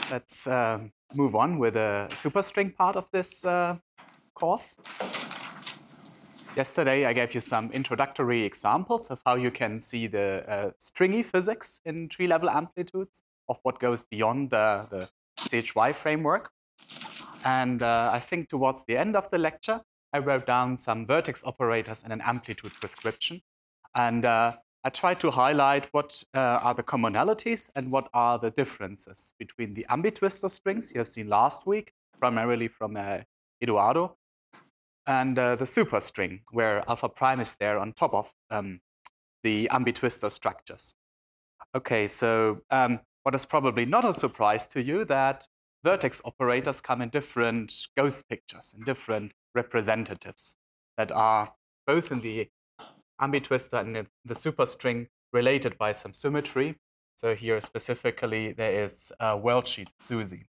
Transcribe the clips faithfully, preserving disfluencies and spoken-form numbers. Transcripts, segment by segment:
let's uh, move on with the superstring part of this uh, course. Yesterday, I gave you some introductory examples of how you can see the uh, stringy physics in tree-level amplitudes of what goes beyond uh, the C H Y framework. And uh, I think towards the end of the lecture, I wrote down some vertex operators and an amplitude prescription. And uh, I tried to highlight what uh, are the commonalities and what are the differences between the ambitwister strings you have seen last week, primarily from uh, Eduardo, and uh, the superstring, where alpha prime is there on top of um, the ambitwister structures. Okay, so um, what is probably not a surprise to you that vertex operators come in different ghost pictures, in different representatives that are both in the ambitwister and in the superstring related by some symmetry. So here specifically there is a worldsheet SUSY,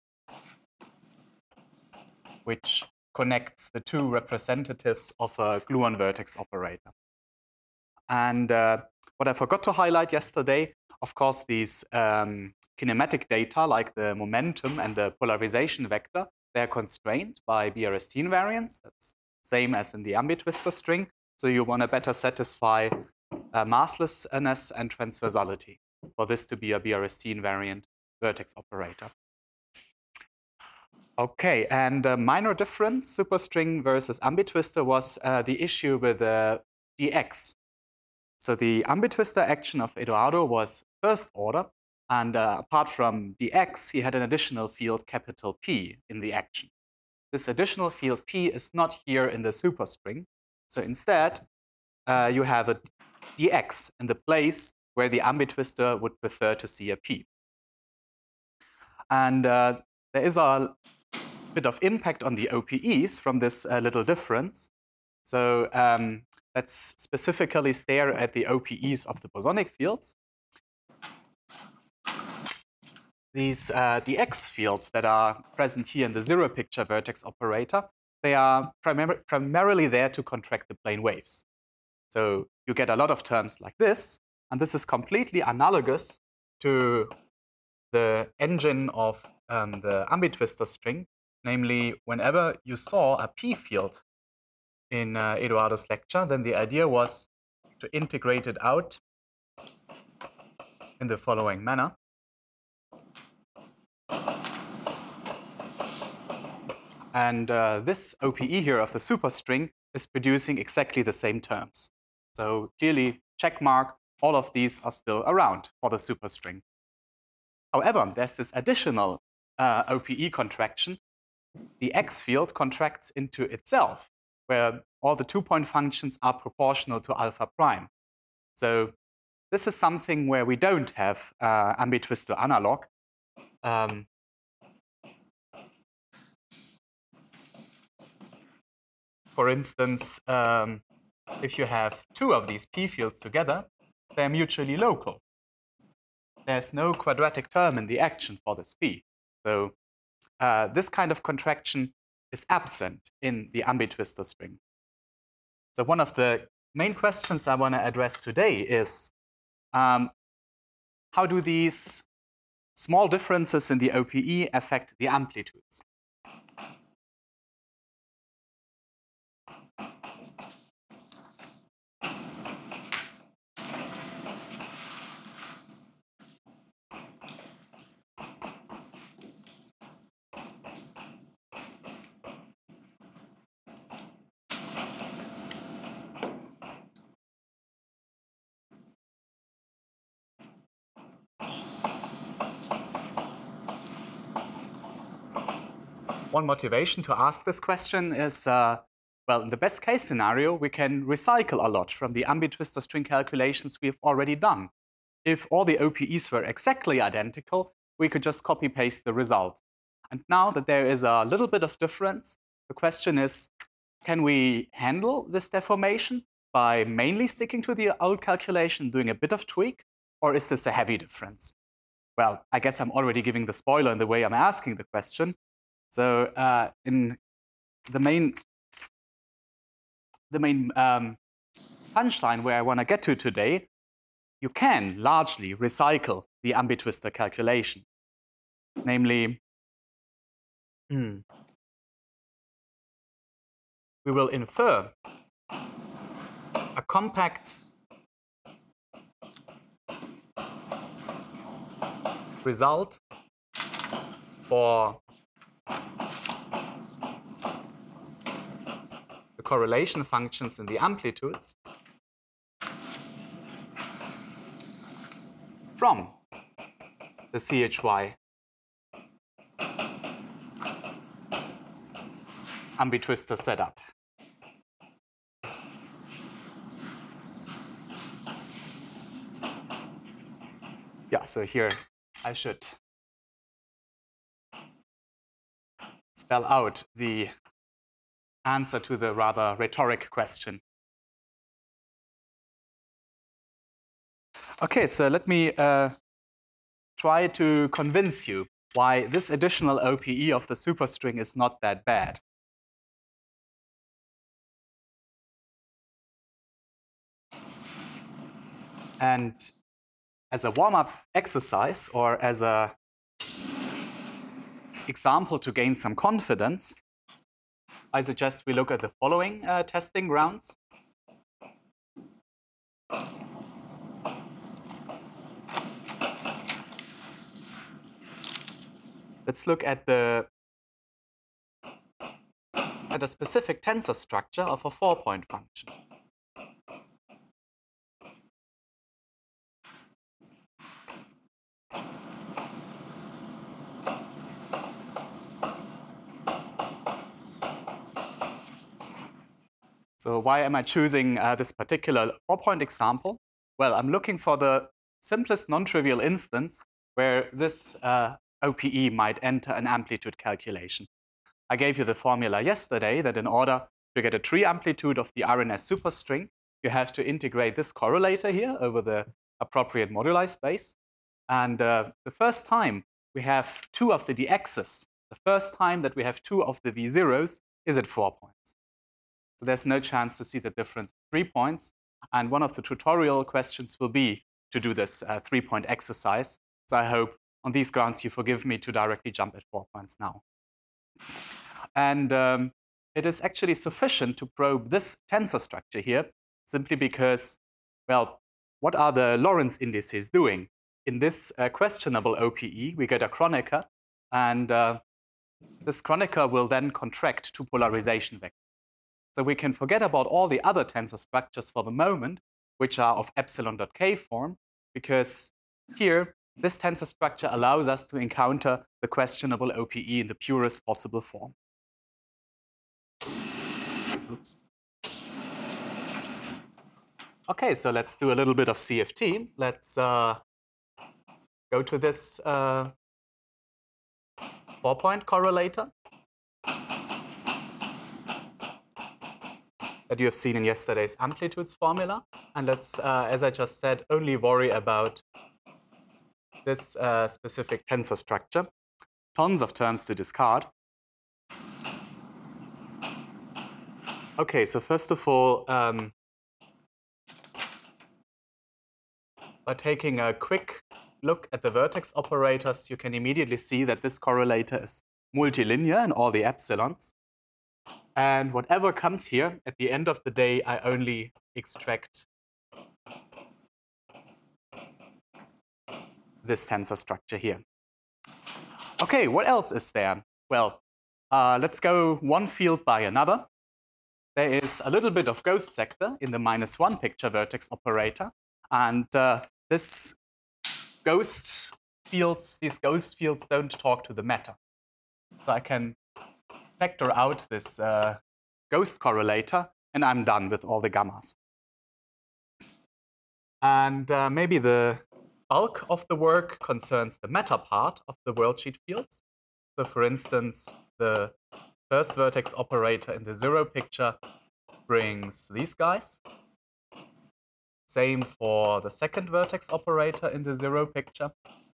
which connects the two representatives of a gluon vertex operator. And uh, what I forgot to highlight yesterday, of course, these um, kinematic data like the momentum and the polarization vector, they're constrained by B R S T invariance. That's same as in the ambitwister string. So you want to better satisfy uh, masslessness and transversality for this to be a B R S T invariant vertex operator. Okay, and a minor difference, superstring versus ambitwister, was uh, the issue with the dx. So the ambitwister action of Eduardo was first order, and uh, apart from dx, he had an additional field capital P in the action. This additional field P is not here in the superstring. So instead, uh, you have a dx in the place where the ambitwister would prefer to see a P. And uh, there is a bit of impact on the O P Es from this uh, little difference. So um, let's specifically stare at the O P Es of the bosonic fields. These uh, dx fields that are present here in the zero picture vertex operator, they are primar primarily there to contract the plane waves. So you get a lot of terms like this, and this is completely analogous to the engine of um, the ambitwister string. Namely, whenever you saw a P field in uh, Eduardo's lecture, then the idea was to integrate it out in the following manner. And uh, this O P E here of the superstring is producing exactly the same terms. So clearly, check mark, all of these are still around for the superstring. However, there's this additional uh, O P E contraction. The X field contracts into itself, where all the two-point functions are proportional to alpha prime. So this is something where we don't have uh, ambitwister analog. Um, for instance, um, if you have two of these P fields together, they're mutually local. There's no quadratic term in the action for this P. So uh, this kind of contraction is absent in the ambitwister string. So one of the main questions I want to address today is, um, how do these small differences in the O P E affect the amplitudes? One motivation to ask this question is, uh, well, in the best case scenario, we can recycle a lot from the ambitwister string calculations we've already done. If all the O P Es were exactly identical, we could just copy-paste the result. And now that there is a little bit of difference, the question is, can we handle this deformation by mainly sticking to the old calculation, doing a bit of tweak, or is this a heavy difference? Well, I guess I'm already giving the spoiler in the way I'm asking the question. So uh, in the main, the main um, punchline where I want to get to today, you can largely recycle the ambitwister calculation. namely, hmm, we will infer a compact result for the correlation functions in the amplitudes from the C H Y ambitwister setup. Yeah, so here I should spell out the answer to the rather rhetoric question. Okay, so let me uh, try to convince you why this additional O P E of the superstring is not that bad. And as a warm-up exercise or as a example to gain some confidence, I suggest we look at the following uh, testing grounds. Let's look at the at a specific tensor structure of a four-point function. So why am I choosing uh, this particular four-point example? Well, I'm looking for the simplest non-trivial instance where this uh, O P E might enter an amplitude calculation. I gave you the formula yesterday that in order to get a tree amplitude of the R N S superstring, you have to integrate this correlator here over the appropriate moduli space. And uh, the first time we have two of the dx's, the first time that we have two of the v zeros is at four points. So there's no chance to see the difference at three points. And one of the tutorial questions will be to do this uh, three-point exercise. So I hope on these grounds you forgive me to directly jump at four points now. And um, it is actually sufficient to probe this tensor structure here, simply because, well, what are the Lorentz indices doing? In this uh, questionable O P E, we get a Kronecker, and uh, this Kronecker will then contract to polarization vectors. So we can forget about all the other tensor structures for the moment, which are of epsilon dot k form, because here, this tensor structure allows us to encounter the questionable O P E in the purest possible form. Oops. Okay, so let's do a little bit of C F T. Let's uh, go to this uh, four-point correlator that you have seen in yesterday's amplitudes formula. And let's, uh, as I just said, only worry about this uh, specific tensor structure. Tons of terms to discard. Okay, so first of all, um, by taking a quick look at the vertex operators, you can immediately see that this correlator is multilinear in all the epsilons. And whatever comes here, at the end of the day, I only extract this tensor structure here. Okay, what else is there? Well, uh, let's go one field by another. There is a little bit of ghost sector in the minus one picture vertex operator. And uh, this ghost fields, these ghost fields don't talk to the matter. So I can factor out this uh, ghost correlator, and I'm done with all the gammas. And uh, maybe the bulk of the work concerns the meta part of the worldsheet fields. So for instance, the first vertex operator in the zero picture brings these guys. Same for the second vertex operator in the zero picture.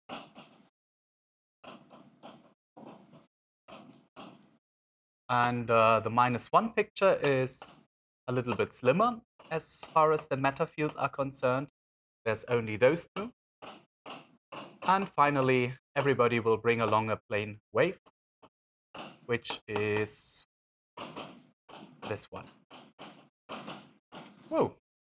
And uh, the minus one picture is a little bit slimmer as far as the meta fields are concerned. There's only those two. And finally, everybody will bring along a plane wave, which is this one. Whoa.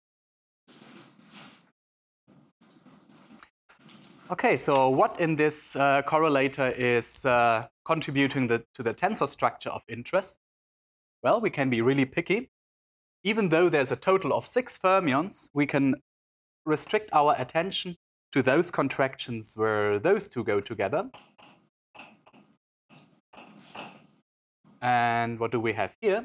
Okay, so what in this uh, correlator is uh, contributing the, to the tensor structure of interest? Well, we can be really picky. Even though there's a total of six fermions, we can restrict our attention to those contractions where those two go together. And what do we have here?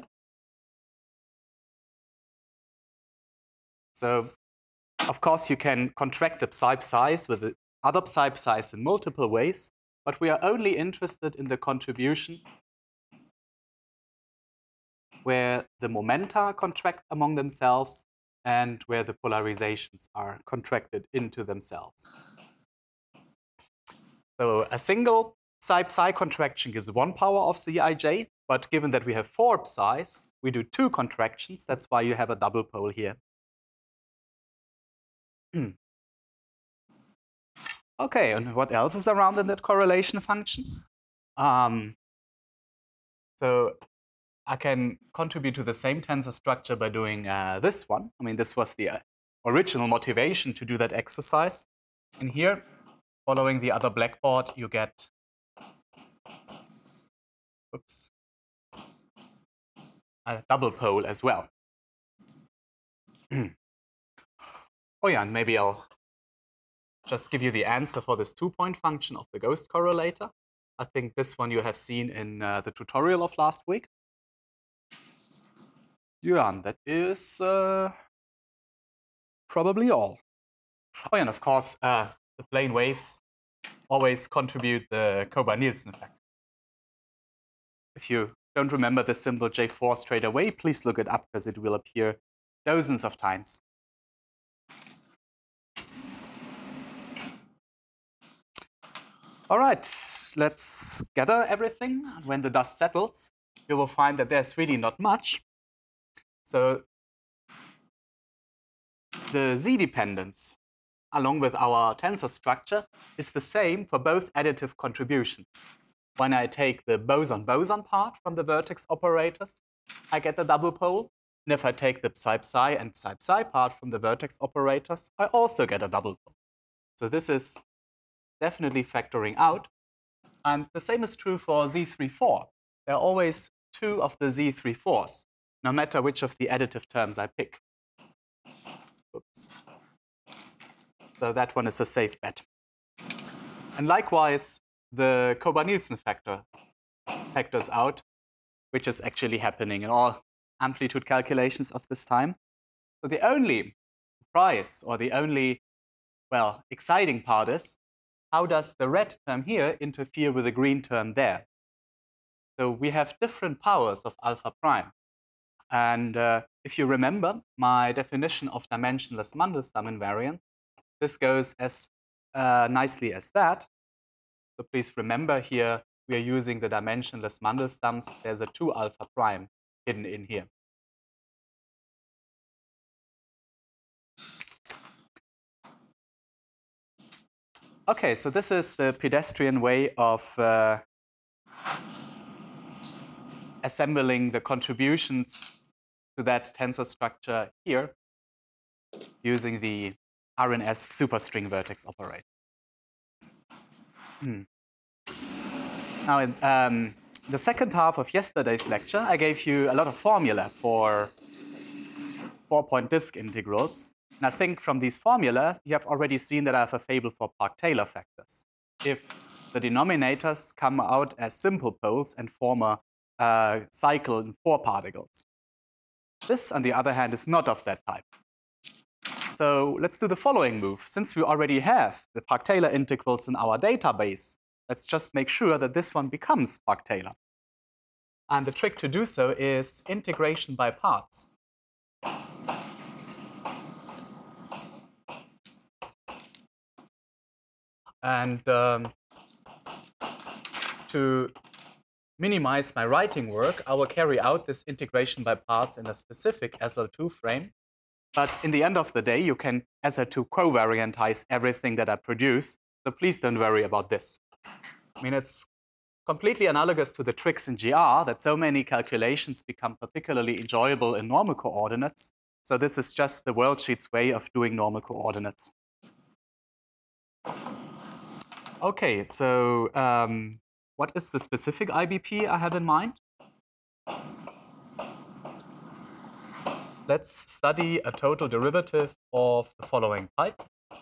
So, of course, you can contract the psi psi's with the other psi psi's in multiple ways, but we are only interested in the contribution where the momenta contract among themselves and where the polarizations are contracted into themselves. So a single psi-psi contraction gives one power of the I J, but given that we have four psi's, we do two contractions. That's why you have a double pole here. Okay, and what else is around in that correlation function? Um, so I can contribute to the same tensor structure by doing uh, this one. I mean, this was the uh, original motivation to do that exercise. And here, following the other blackboard, you get oops, a double pole as well. Oh yeah, and maybe I'll just give you the answer for this two-point function of the ghost correlator. I think this one you have seen in uh, the tutorial of last week. Yeah, and that is uh, probably all. Oh yeah, and of course, uh, the plane waves always contribute the Kober-Nielsen effect. If you don't remember the symbol J four straight away, please look it up because it will appear dozens of times. All right, let's gather everything. When the dust settles, you will find that there's really not much. So the z-dependence, along with our tensor structure, is the same for both additive contributions. When I take the boson-boson part from the vertex operators, I get the double pole. And if I take the psi-psi and psi-psi part from the vertex operators, I also get a double pole. So this is definitely factoring out. And the same is true for Z thirty-four. There are always two of the Z thirty-fours, no matter which of the additive terms I pick. Oops. So that one is a safe bet. And likewise, the Kober-Nielsen factor factors out, which is actually happening in all amplitude calculations of this time. So the only surprise, or the only, well, exciting part is, how does the red term here interfere with the green term there? So we have different powers of alpha prime. And uh, if you remember my definition of dimensionless Mandelstam invariant, this goes as uh, nicely as that. So please remember here, we are using the dimensionless Mandelstams. There's a two alpha prime hidden in here. Okay, so this is the pedestrian way of uh, assembling the contributions to that tensor structure here using the R N S superstring vertex operator. Hmm. Now, in um, the second half of yesterday's lecture, I gave you a lot of formula for four-point disk integrals. And I think from these formulas, you have already seen that I have a fable for Park-Taylor factors. If the denominators come out as simple poles and form a uh, cycle in four particles. This, on the other hand, is not of that type. So let's do the following move. Since we already have the Park-Taylor integrals in our database, let's just make sure that this one becomes Park-Taylor. And the trick to do so is integration by parts. And um, to minimize my writing work, I will carry out this integration by parts in a specific S L two frame. But in the end of the day, you can S L two covariantize everything that I produce. So please don't worry about this. I mean, it's completely analogous to the tricks in G R that so many calculations become particularly enjoyable in normal coordinates. So this is just the worldsheet's way of doing normal coordinates. Okay, so um, what is the specific I B P I have in mind? Let's study a total derivative of the following type.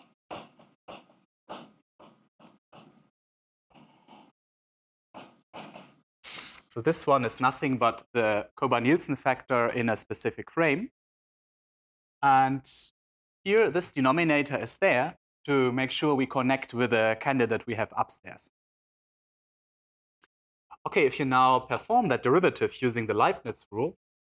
So this one is nothing but the Kober-Nielsen factor in a specific frame. And here, this denominator is there to make sure we connect with the candidate we have upstairs. Okay, if you now perform that derivative using the Leibniz rule,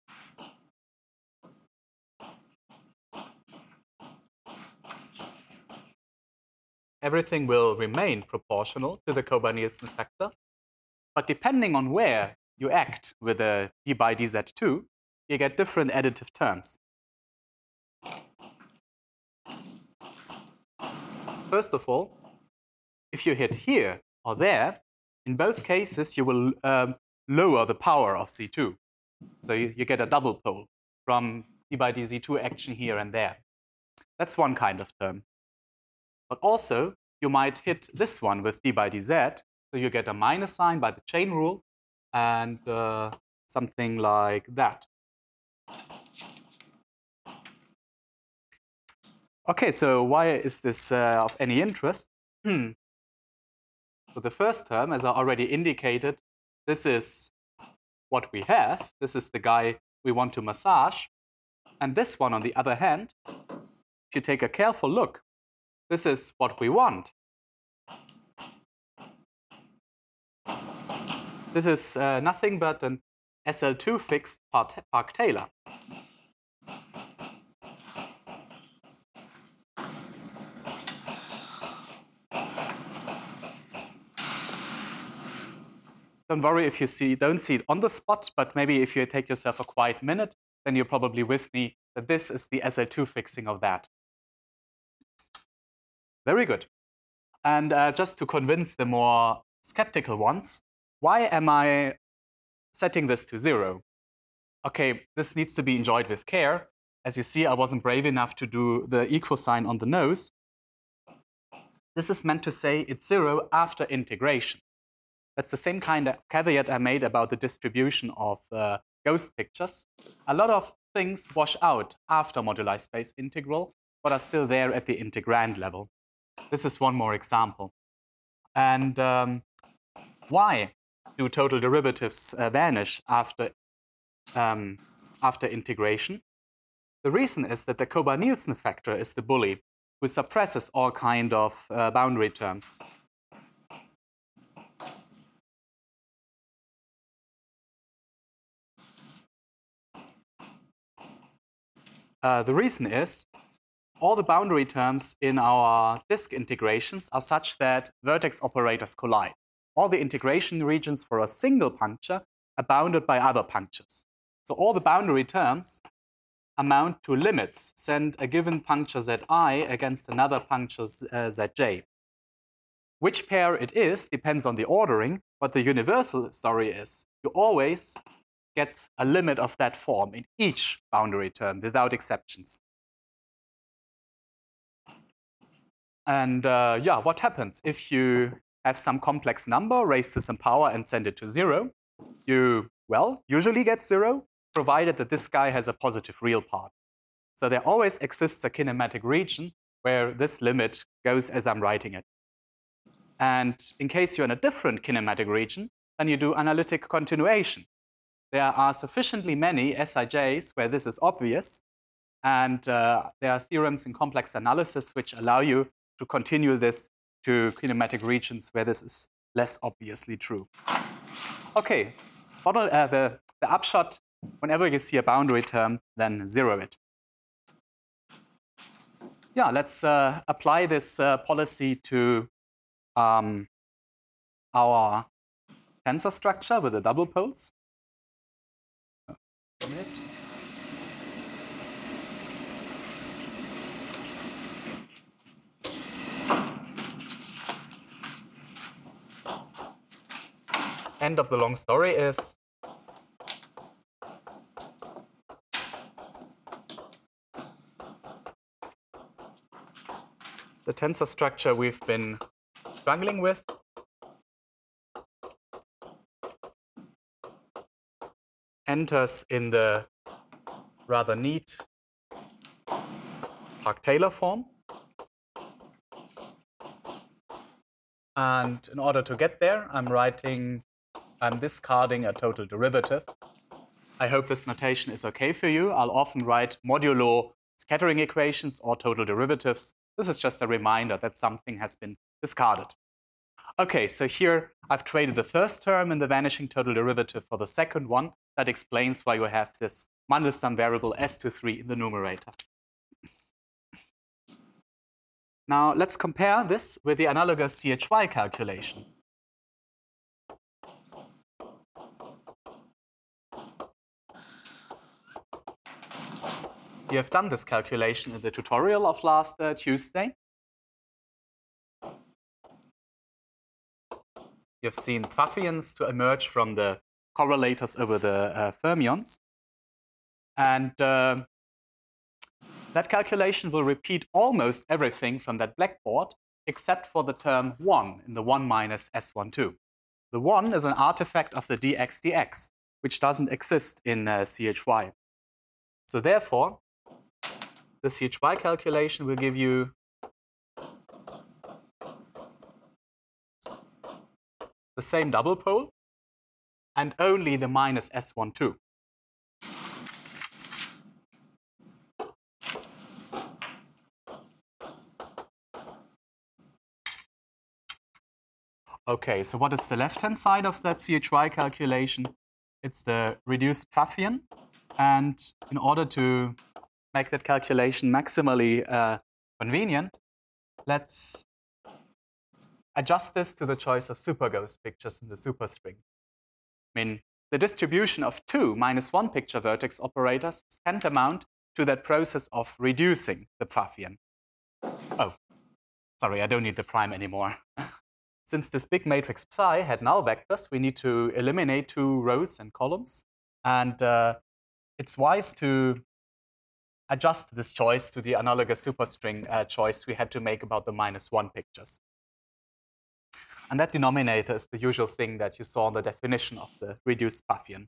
everything will remain proportional to the Kober-Nielsen factor. But depending on where you act with the d by d z two, you get different additive terms. First of all, if you hit here or there, in both cases, you will um, lower the power of C two. So you, you get a double pole from d by d z two action here and there. That's one kind of term. But also, you might hit this one with d by dz, so you get a minus sign by the chain rule, and uh, something like that. Okay, so why is this uh, of any interest? Hmm. So the first term, as I already indicated, this is what we have. This is the guy we want to massage. And this one, on the other hand, if you take a careful look, this is what we want. This is uh, nothing but an S L two fixed Park-Taylor. Don't worry if you see, don't see it on the spot, but maybe if you take yourself a quiet minute, then you're probably with me that this is the S L two fixing of that. Very good. And uh, just to convince the more skeptical ones, why am I setting this to zero? Okay, this needs to be enjoyed with care. As you see, I wasn't brave enough to do the equal sign on the nose. This is meant to say it's zero after integration. That's the same kind of caveat I made about the distribution of uh, ghost pictures. A lot of things wash out after moduli space integral, but are still there at the integrand level. This is one more example. And um, why do total derivatives uh, vanish after, um, after integration? The reason is that the Kober-Nielsen factor is the bully who suppresses all kind of uh, boundary terms. Uh, the reason is all the boundary terms in our disk integrations are such that vertex operators collide. All the integration regions for a single puncture are bounded by other punctures. So all the boundary terms amount to limits send a given puncture Zi against another puncture uh, Zj. Which pair it is depends on the ordering, but the universal story is you always get a limit of that form in each boundary term without exceptions. And uh, yeah, what happens if you have some complex number raised to some power and send it to zero? You, well, usually get zero, provided that this guy has a positive real part. So there always exists a kinematic region where this limit goes as I'm writing it. And in case you're in a different kinematic region, then you do analytic continuation. There are sufficiently many S I Js where this is obvious, and uh, there are theorems in complex analysis which allow you to continue this to kinematic regions where this is less obviously true. Okay, bottle, uh, the, the upshot, whenever you see a boundary term, then zero it. Yeah, let's uh, apply this uh, policy to um, our tensor structure with the double poles. end of the long story is the tensor structure we've been struggling with enters in the rather neat Park-Taylor form. And in order to get there, I'm writing, I'm discarding a total derivative. I hope this notation is okay for you. I'll often write modulo scattering equations or total derivatives. This is just a reminder that something has been discarded. Okay, so here I've traded the first term in the vanishing total derivative for the second one. That explains why you have this Mandelstam variable S two three in the numerator. Now let's compare this with the analogous C H Y calculation. You have done this calculation in the tutorial of last uh, Tuesday. You've seen Pfaffians to emerge from the correlators over the uh, fermions. And uh, that calculation will repeat almost everything from that blackboard, except for the term one in the one minus S twelve. The one is an artifact of the dx dx, which doesn't exist in uh, C H Y. So therefore, the C H Y calculation will give you the same double pole and only the minus S twelve. Okay, so what is the left-hand side of that C H Y calculation? It's the reduced Pfaffian. And in order to make that calculation maximally uh, convenient, let's adjust this to the choice of superghost pictures in the superstring. I mean, the distribution of two minus one picture vertex operators is tantamount to that process of reducing the Pfaffian. Oh, sorry, I don't need the prime anymore. Since this big matrix psi had null vectors, we need to eliminate two rows and columns. And uh, it's wise to adjust this choice to the analogous superstring uh, choice we had to make about the minus one pictures. And that denominator is the usual thing that you saw in the definition of the reduced Pfaffian.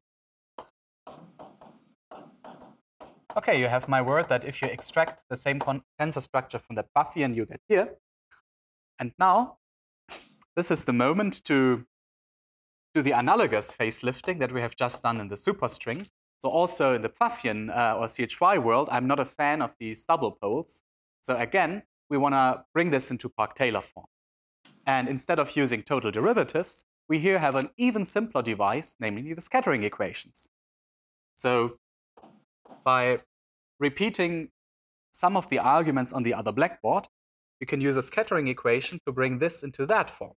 Okay, you have my word that if you extract the same tensor structure from the Pfaffian you get here. And now, this is the moment to do the analogous facelifting that we have just done in the superstring. So also in the Pfaffian uh, or C H Y world, I'm not a fan of these double poles. So again, we want to bring this into Park-Taylor form. And instead of using total derivatives, we here have an even simpler device, namely the scattering equations. So by repeating some of the arguments on the other blackboard, you can use a scattering equation to bring this into that form.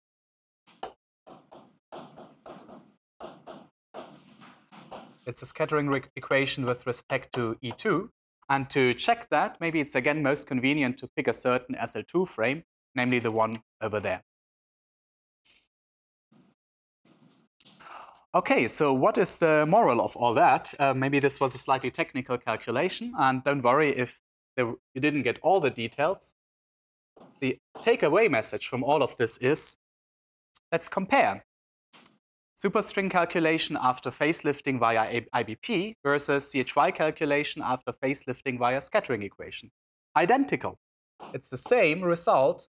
It's a scattering equation with respect to E two. And to check that, maybe it's again most convenient to pick a certain S L two frame, namely the one over there. Okay, so what is the moral of all that? Uh, maybe this was a slightly technical calculation, and don't worry if there, you didn't get all the details. The takeaway message from all of this is, let's compare superstring calculation after facelifting via I B P versus C H Y calculation after facelifting via scattering equation. Identical. It's the same result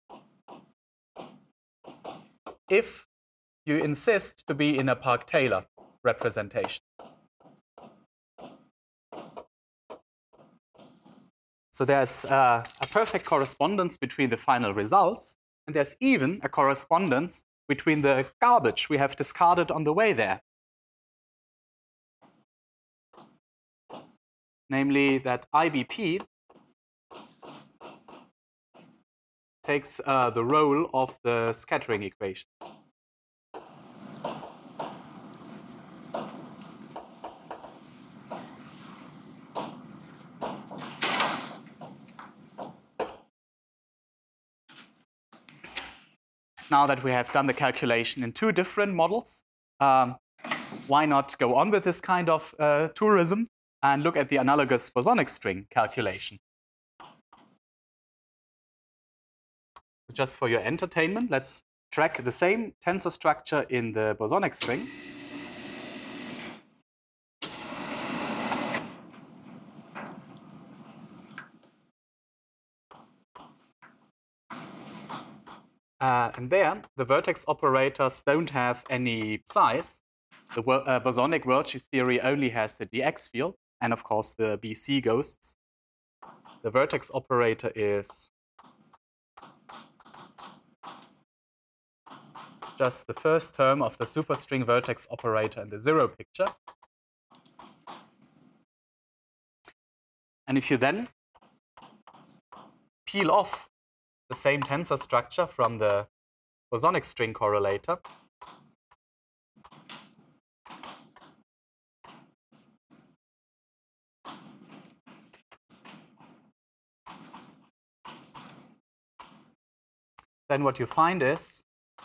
if you insist to be in a Park-Taylor representation. So there's uh, a perfect correspondence between the final results, and there's even a correspondence between the garbage we have discarded on the way there. Namely that I B P takes uh, the role of the scattering equations. Now that we have done the calculation in two different models, um, why not go on with this kind of uh, tourism and look at the analogous bosonic string calculation? Just for your entertainment, let's track the same tensor structure in the bosonic string. Uh, and there, the vertex operators don't have any size. The uh, bosonic world theory only has the dx field, and of course the B C ghosts. The vertex operator is just the first term of the superstring vertex operator in the zero picture. And if you then peel off the same tensor structure from the bosonic string correlator, then what you find is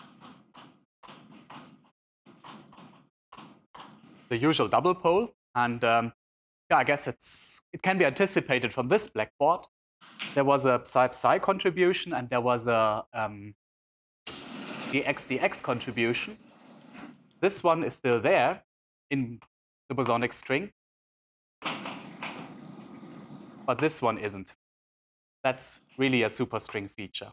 the usual double pole. And um, yeah, I guess it's it can be anticipated from this blackboard. There was a psi-psi contribution, and there was a um, dx-dx contribution. This one is still there in the bosonic string, but this one isn't. That's really a superstring feature.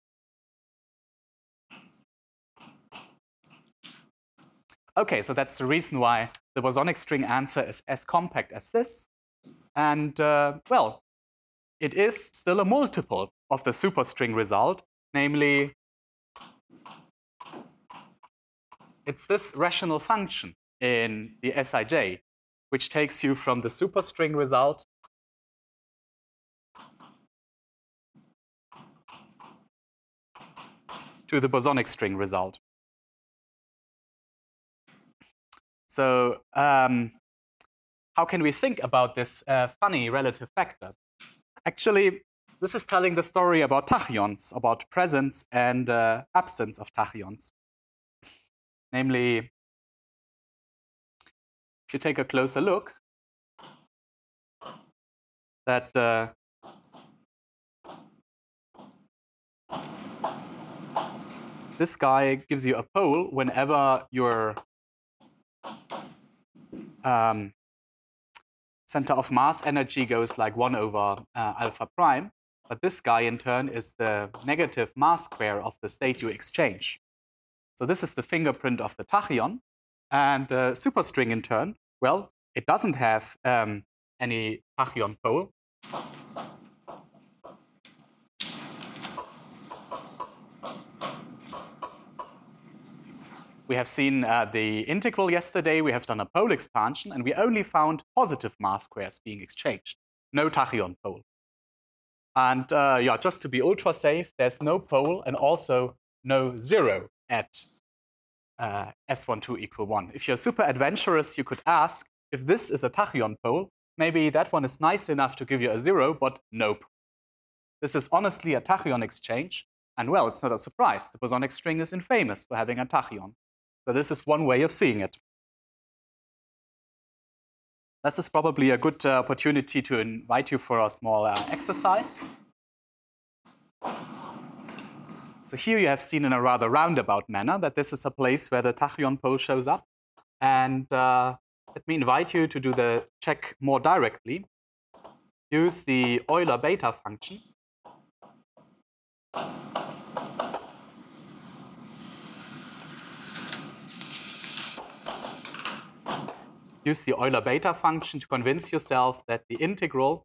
Okay, so that's the reason why the bosonic string answer is as compact as this. And uh, well, it is still a multiple of the superstring result, namely, it's this rational function in the S I J, which takes you from the superstring result to the bosonic string result. So um, how can we think about this uh, funny relative factor? Actually, this is telling the story about tachyons, about presence and uh, absence of tachyons. Namely, if you take a closer look, that uh, this guy gives you a pole whenever your um, center of mass energy goes like one over uh, alpha prime. But this guy, in turn, is the negative mass square of the state you exchange. So this is the fingerprint of the tachyon. And the superstring, in turn, well, it doesn't have um, any tachyon pole. We have seen uh, the integral yesterday. We have done a pole expansion, and we only found positive mass squares being exchanged. No tachyon pole. And uh, yeah, just to be ultra safe, there's no pole and also no zero at uh, S twelve equal one. If you're super adventurous, you could ask, if this is a tachyon pole, maybe that one is nice enough to give you a zero, but nope. This is honestly a tachyon exchange. And well, it's not a surprise. The bosonic string is infamous for having a tachyon. So this is one way of seeing it. This is probably a good uh, opportunity to invite you for a small uh, exercise. So here you have seen in a rather roundabout manner that this is a place where the tachyon pole shows up. And uh, let me invite you to do the check more directly. Use the Euler beta function. Use the Euler beta function to convince yourself that the integral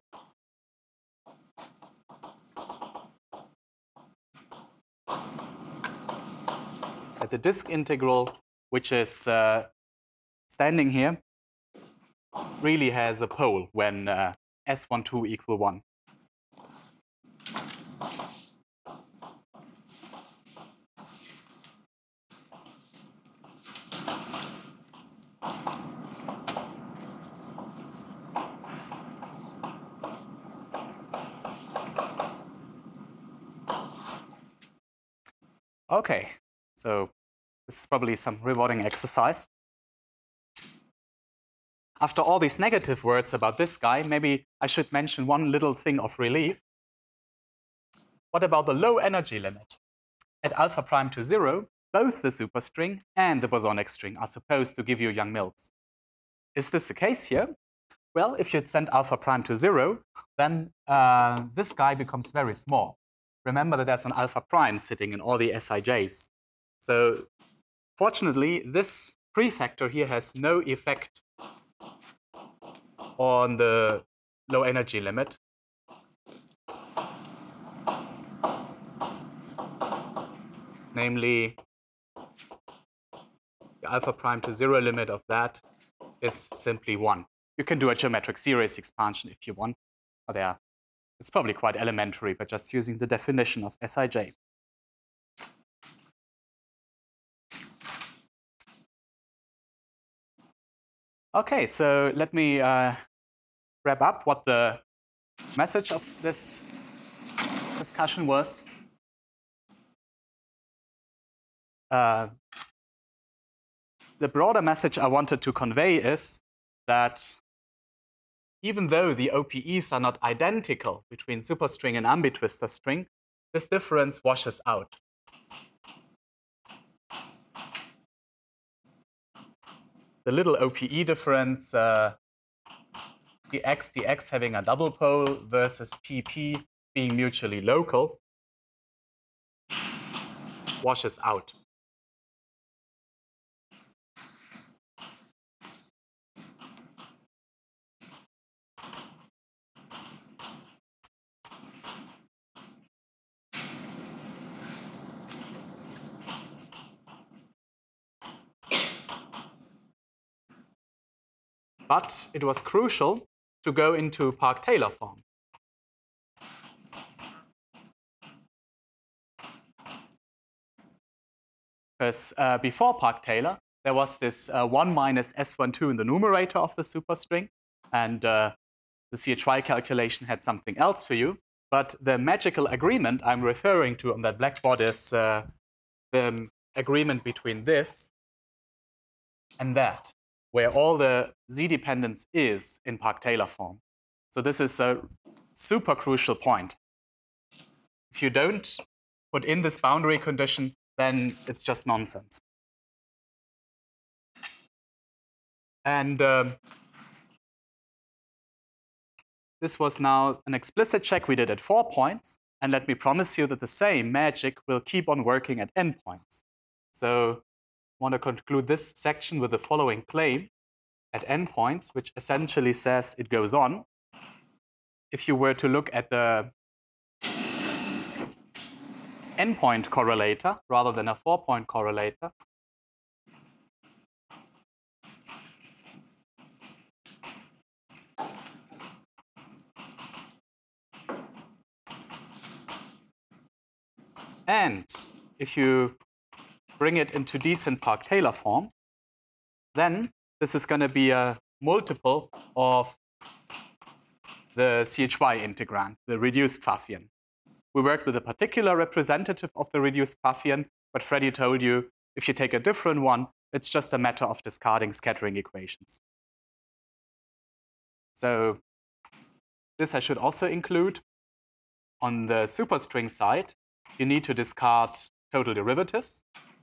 that the disk integral, which is uh, standing here, really has a pole when uh, S twelve equal one. Okay, so this is probably some rewarding exercise. after all these negative words about this guy, maybe I should mention one little thing of relief. What about the low energy limit? At alpha prime to zero, both the superstring and the bosonic string are supposed to give you Young-Mills. Is this the case here? Well, if you'd send alpha prime to zero, then uh, this guy becomes very small. Remember that there's an alpha prime sitting in all the S I Js. So fortunately, this prefactor here has no effect on the low energy limit. Namely, the alpha prime to zero limit of that is simply one. You can do a geometric series expansion if you want. But there, it's probably quite elementary, but just using the definition of S I J. Okay, so let me uh, wrap up what the message of this discussion was. Uh, the broader message I wanted to convey is that even though the O P Es are not identical between superstring and ambitwister string, this difference washes out. The little O P E difference, uh, dx dx having a double pole versus P P being mutually local, washes out. But it was crucial to go into Park-Taylor form. Because uh, before Park-Taylor, there was this uh, one minus S twelve in the numerator of the superstring, and uh, the C H Y calculation had something else for you. But the magical agreement I'm referring to on that blackboard is uh, the agreement between this and that, where all the z-dependence is in Park-Taylor form. So this is a super crucial point. If you don't put in this boundary condition, then it's just nonsense. And um, this was now an explicit check we did at four points. And let me promise you that the same magic will keep on working at endpoints. So I want to conclude this section with the following claim at endpoints, which essentially says it goes on. If you were to look at the endpoint correlator rather than a four-point correlator, and if you bring it into decent Park-Taylor form, then this is going to be a multiple of the C H Y integrand, the reduced Pfaffian. We worked with a particular representative of the reduced Pfaffian, but Freddie told you if you take a different one, it's just a matter of discarding scattering equations. So this I should also include. On the superstring side, you need to discard total derivatives.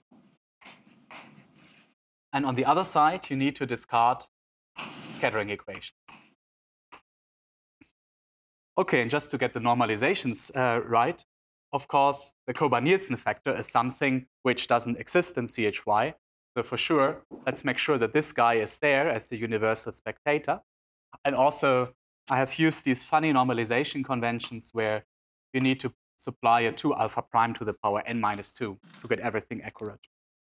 And on the other side, you need to discard scattering equations. Okay, and just to get the normalizations uh, right, of course, the Kober-Nielsen factor is something which doesn't exist in C H Y. So for sure, let's make sure that this guy is there as the universal spectator. And also, I have used these funny normalization conventions where you need to supply a two alpha prime to the power n minus two to get everything accurate.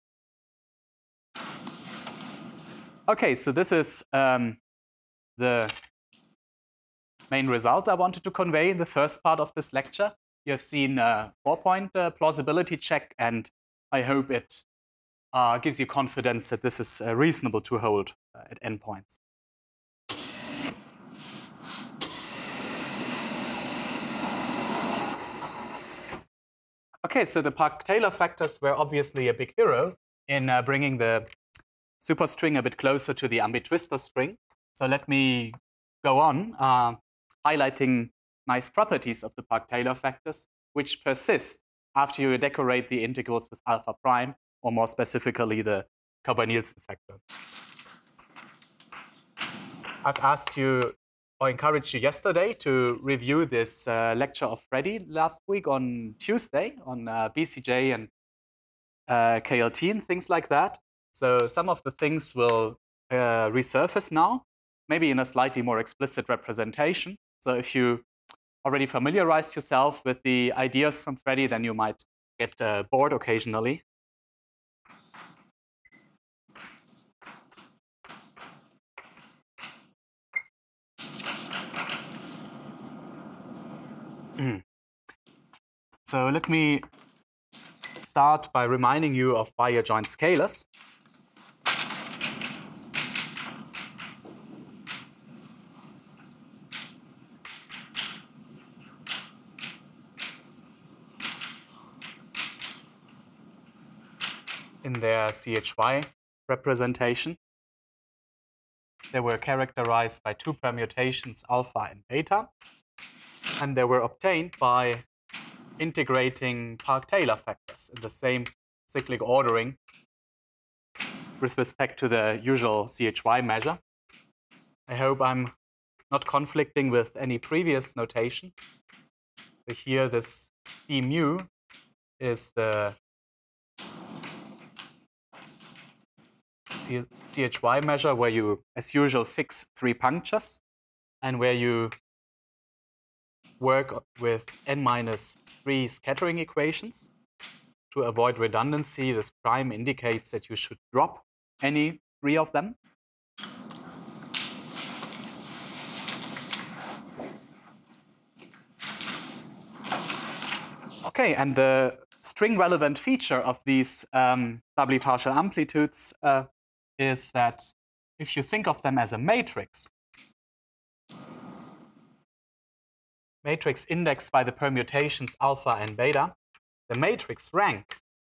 Okay, so this is um, the main result I wanted to convey in the first part of this lecture. You have seen a four-point uh, plausibility check, and I hope it uh, gives you confidence that this is uh, reasonable to hold uh, at endpoints. Okay, so the Park-Taylor factors were obviously a big hero in uh, bringing the superstring a bit closer to the ambitwister string. So let me go on uh, highlighting nice properties of the Park-Taylor factors, which persist after you decorate the integrals with alpha prime, or more specifically, the Kober-Nielsen factor. I've asked you, or encouraged you yesterday to review this uh, lecture of Freddy last week on Tuesday on uh, B C J and uh, K L T and things like that. So some of the things will uh, resurface now, maybe in a slightly more explicit representation. So if you already familiarized yourself with the ideas from Freddy, then you might get uh, bored occasionally. So let me start by reminding you of Bayer-joint scalars. In their C H Y representation, they were characterized by two permutations, alpha and beta, and they were obtained by integrating Park-Taylor factors in the same cyclic ordering with respect to the usual C H Y measure. I hope I'm not conflicting with any previous notation. So here this d mu is the C H Y measure where you, as usual, fix three punctures and where you work with n minus three scattering equations. To avoid redundancy, this prime indicates that you should drop any three of them. Okay, and the string-relevant feature of these um, doubly partial amplitudes uh, is that if you think of them as a matrix, matrix indexed by the permutations alpha and beta, the matrix rank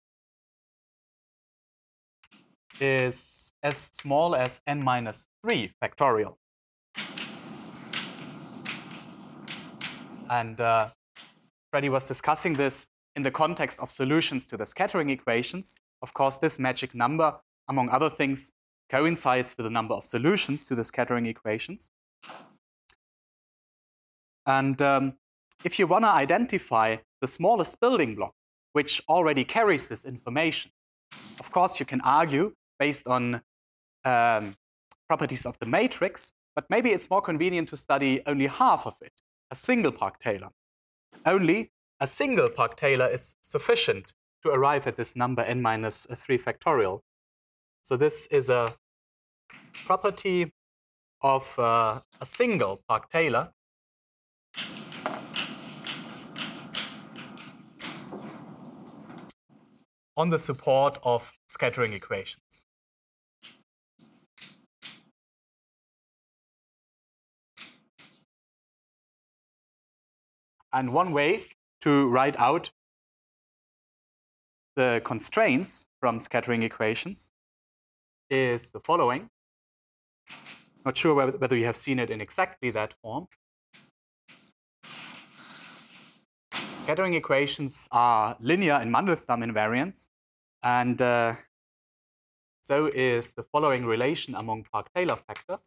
is as small as n minus three factorial. And uh, Freddy was discussing this in the context of solutions to the scattering equations. Of course, this magic number, among other things, coincides with the number of solutions to the scattering equations. And um, if you want to identify the smallest building block, which already carries this information, of course, you can argue based on um, properties of the matrix, but maybe it's more convenient to study only half of it, a single Park-Taylor. Only a single Park-Taylor is sufficient to arrive at this number n minus three factorial. So this is a property of uh, a single Park-Taylor on the support of scattering equations. And one way to write out the constraints from scattering equations is the following. Not sure whether you have seen it in exactly that form. Scattering equations are linear in Mandelstam invariance, and uh, so is the following relation among Park-Taylor factors.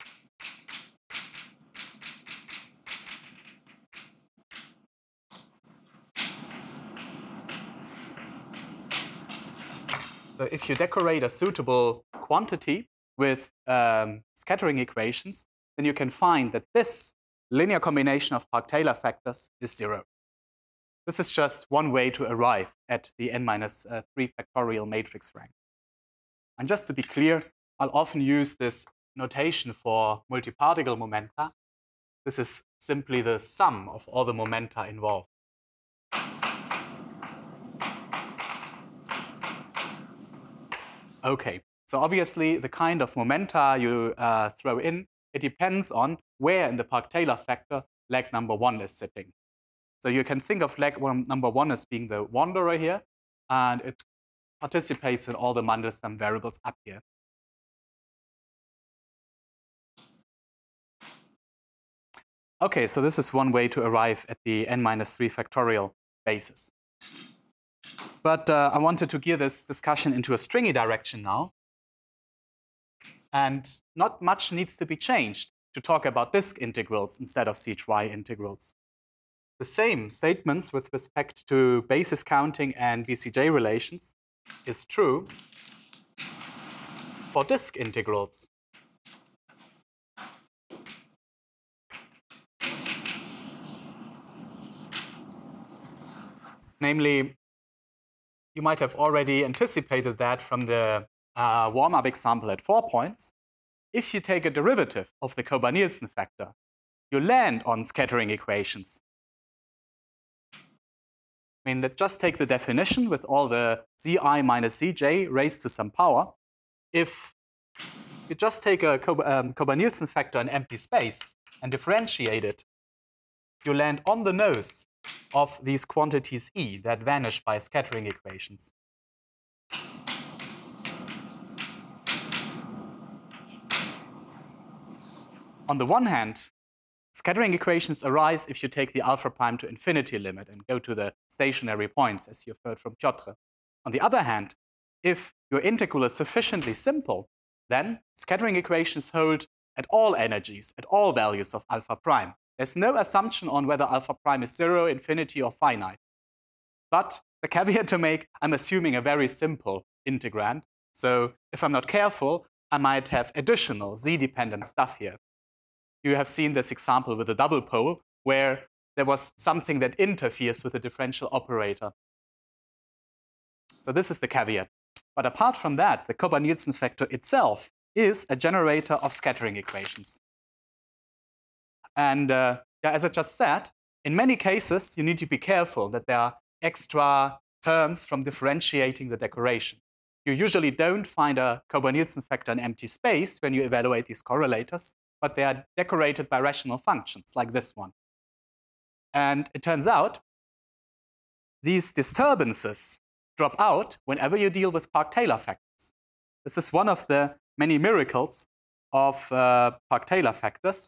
So if you decorate a suitable quantity with um, scattering equations, then you can find that this linear combination of Park-Taylor factors is zero. This is just one way to arrive at the n minus three factorial matrix rank. And just to be clear, I'll often use this notation for multiparticle momenta. This is simply the sum of all the momenta involved. Okay, so obviously the kind of momenta you uh, throw in, it depends on where in the Park-Taylor factor leg number one is sitting. So you can think of leg one, number one as being the wanderer here, and it participates in all the Mandelstam variables up here. Okay, so this is one way to arrive at the n minus three factorial basis. But uh, I wanted to gear this discussion into a stringy direction now. And not much needs to be changed to talk about disk integrals instead of C H Y integrals. The same statements with respect to basis counting and V C J relations is true for disk integrals. Namely, you might have already anticipated that from the uh, warm-up example at four points. If you take a derivative of the Kober-Nielsen factor, you land on scattering equations. I mean, let's just take the definition with all the Zi minus Zj raised to some power. If you just take a um, Kober-Nielsen factor in empty space and differentiate it, you land on the nose of these quantities E that vanish by scattering equations. On the one hand, scattering equations arise if you take the alpha prime to infinity limit and go to the stationary points, as you've heard from Piotr. On the other hand, if your integral is sufficiently simple, then scattering equations hold at all energies, at all values of alpha prime. There's no assumption on whether alpha prime is zero, infinity, or finite. But the caveat to make, I'm assuming a very simple integrand. So if I'm not careful, I might have additional z-dependent stuff here. You have seen this example with the double pole, where there was something that interferes with the differential operator. So this is the caveat. But apart from that, the Kober-Nielsen factor itself is a generator of scattering equations. And uh, yeah, as I just said, in many cases, you need to be careful that there are extra terms from differentiating the decoration. You usually don't find a Kober-Nielsen factor in empty space when you evaluate these correlators, but they are decorated by rational functions, like this one. And it turns out these disturbances drop out whenever you deal with Park-Taylor factors. This is one of the many miracles of uh, Park-Taylor factors.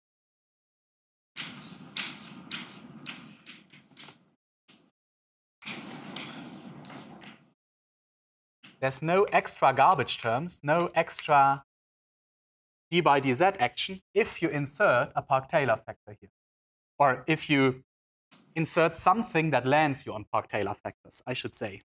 There's no extra garbage terms, no extra d by dz action if you insert a Park-Taylor factor here. Or if you insert something that lands you on Park-Taylor factors, I should say.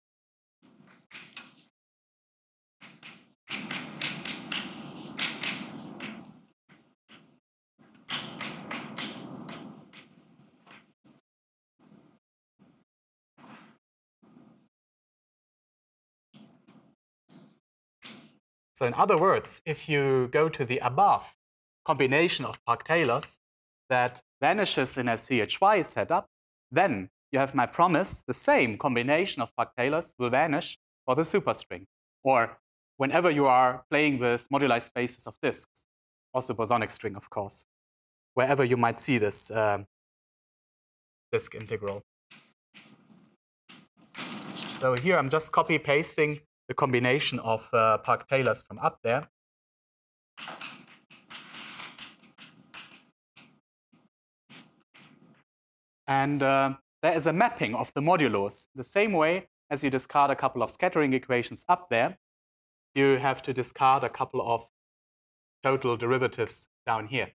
So in other words, if you go to the above combination of Park-Taylors that vanishes in a C H Y setup, then you have my promise, the same combination of Park-Taylors will vanish for the superstring. Or whenever you are playing with moduli spaces of disks, also bosonic string, of course, wherever you might see this um, disk integral. So here I'm just copy-pasting the combination of uh, Park-Taylors from up there. And uh, there is a mapping of the modulos. The same way as you discard a couple of scattering equations up there, you have to discard a couple of total derivatives down here.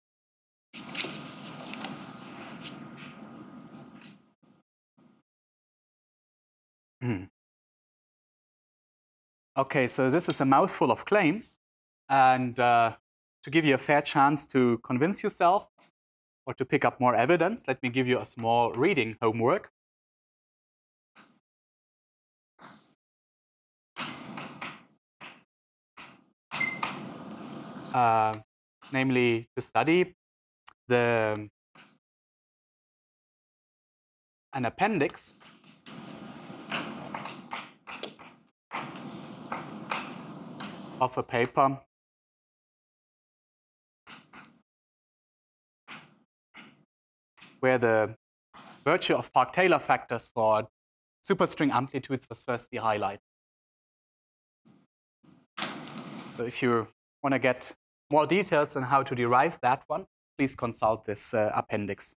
Okay, so this is a mouthful of claims. And uh, to give you a fair chance to convince yourself or to pick up more evidence, let me give you a small reading homework. Uh, namely, to study the, an appendix of a paper where the virtue of Park-Taylor factors for superstring amplitudes was firstly highlighted. So if you want to get more details on how to derive that one, please consult this uh, appendix.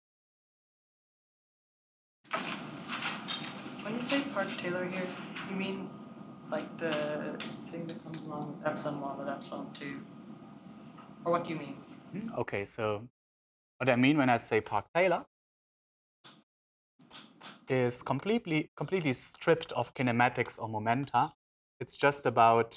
When you say Park-Taylor here, you mean like the thing that comes along with epsilon one and epsilon two? Or what do you mean? Okay, so what I mean when I say Park-Taylor is completely, completely stripped of kinematics or momenta. It's just about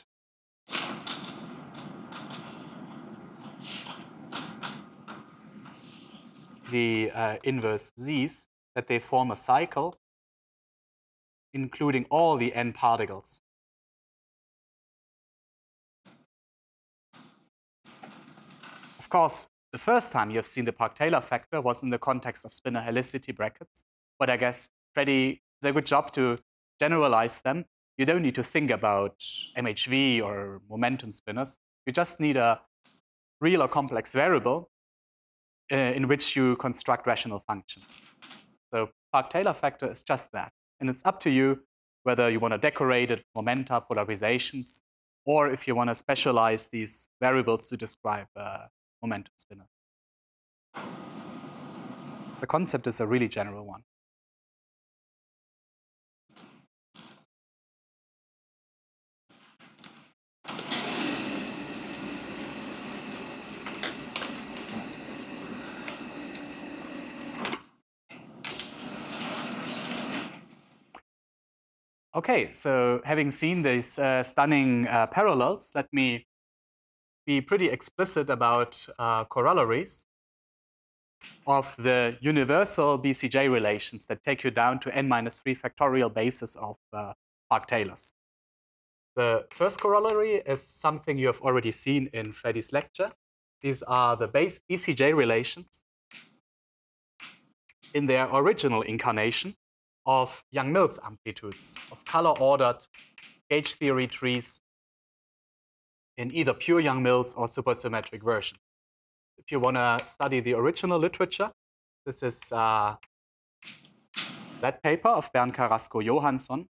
the uh, inverse z's, that they form a cycle including all the n particles. Of course, the first time you have seen the Park-Taylor factor was in the context of spinor helicity brackets, but I guess Freddie did a good job to generalize them. You don't need to think about M H V or momentum spinors. You just need a real or complex variable uh, in which you construct rational functions. So Park-Taylor factor is just that. And it's up to you whether you want to decorate it with momenta, polarizations, or if you want to specialize these variables to describe uh, momentum spinor. The concept is a really general one. Okay, so having seen these uh, stunning uh, parallels, let me be pretty explicit about uh, corollaries of the universal B C J relations that take you down to n minus three factorial basis of uh, Park-Taylors. The first corollary is something you have already seen in Freddie's lecture. These are the base B C J relations in their original incarnation of Yang-Mills amplitudes, of color-ordered gauge theory trees in either pure Yang-Mills or supersymmetric version. If you want to study the original literature, this is uh, that paper of Bernd Carrasco-Johansson.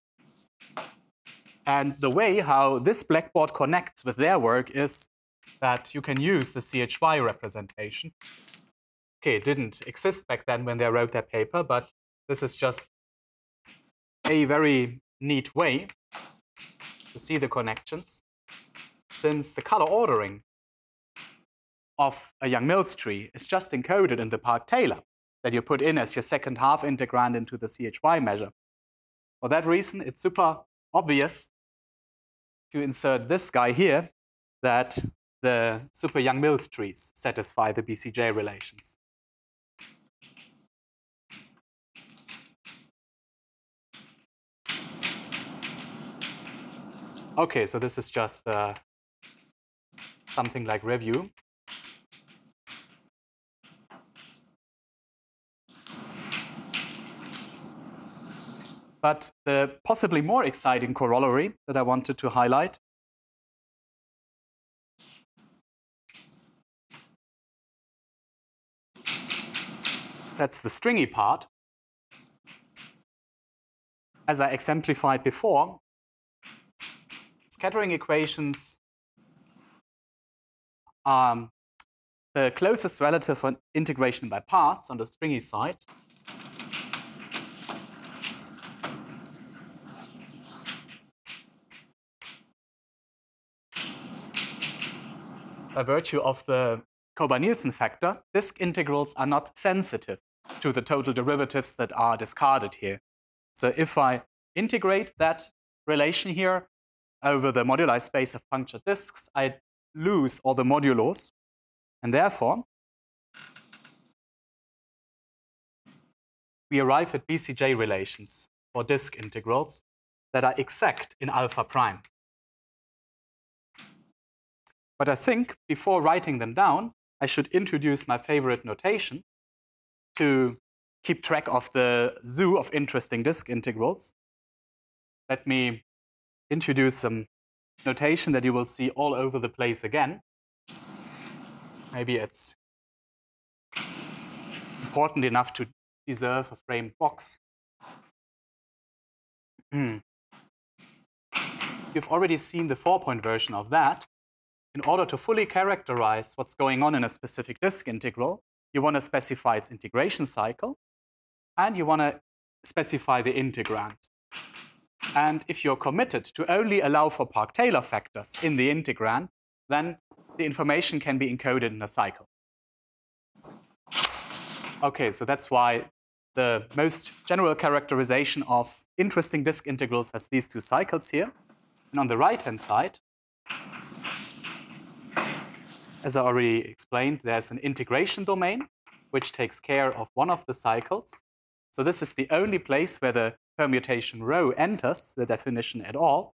And the way how this blackboard connects with their work is that you can use the C H Y representation. Okay, it didn't exist back then when they wrote their paper, but this is just a very neat way to see the connections, since the color ordering of a Yang-Mills tree is just encoded in the Park-Taylor that you put in as your second half integrand into the C H Y measure. For that reason, it's super obvious to insert this guy here that the super Yang-Mills trees satisfy the B C J relations. Okay, so this is just uh, something like review. But the possibly more exciting corollary that I wanted to highlight that's the stringy part. As I exemplified before, scattering equations are the closest relative for integration by parts on the stringy side. By virtue of the Kober-Nielsen factor, disk integrals are not sensitive to the total derivatives that are discarded here. So if I integrate that relation here over the moduli space of punctured disks, I lose all the modulos. And therefore, we arrive at B C J relations for disk integrals that are exact in alpha prime. But I think before writing them down, I should introduce my favorite notation to keep track of the zoo of interesting disk integrals. Let me introduce some notation that you will see all over the place again. Maybe it's important enough to deserve a framed box. You've already seen the four-point version of that. in order to fully characterize what's going on in a specific disk integral, you want to specify its integration cycle, and you want to specify the integrand. And if you're committed to only allow for Park-Taylor factors in the integrand, then the information can be encoded in a cycle. Okay, so that's why the most general characterization of interesting disk integrals has these two cycles here. And on the right-hand side, as I already explained, there's an integration domain, which takes care of one of the cycles. So this is the only place where the permutation rho enters the definition at all.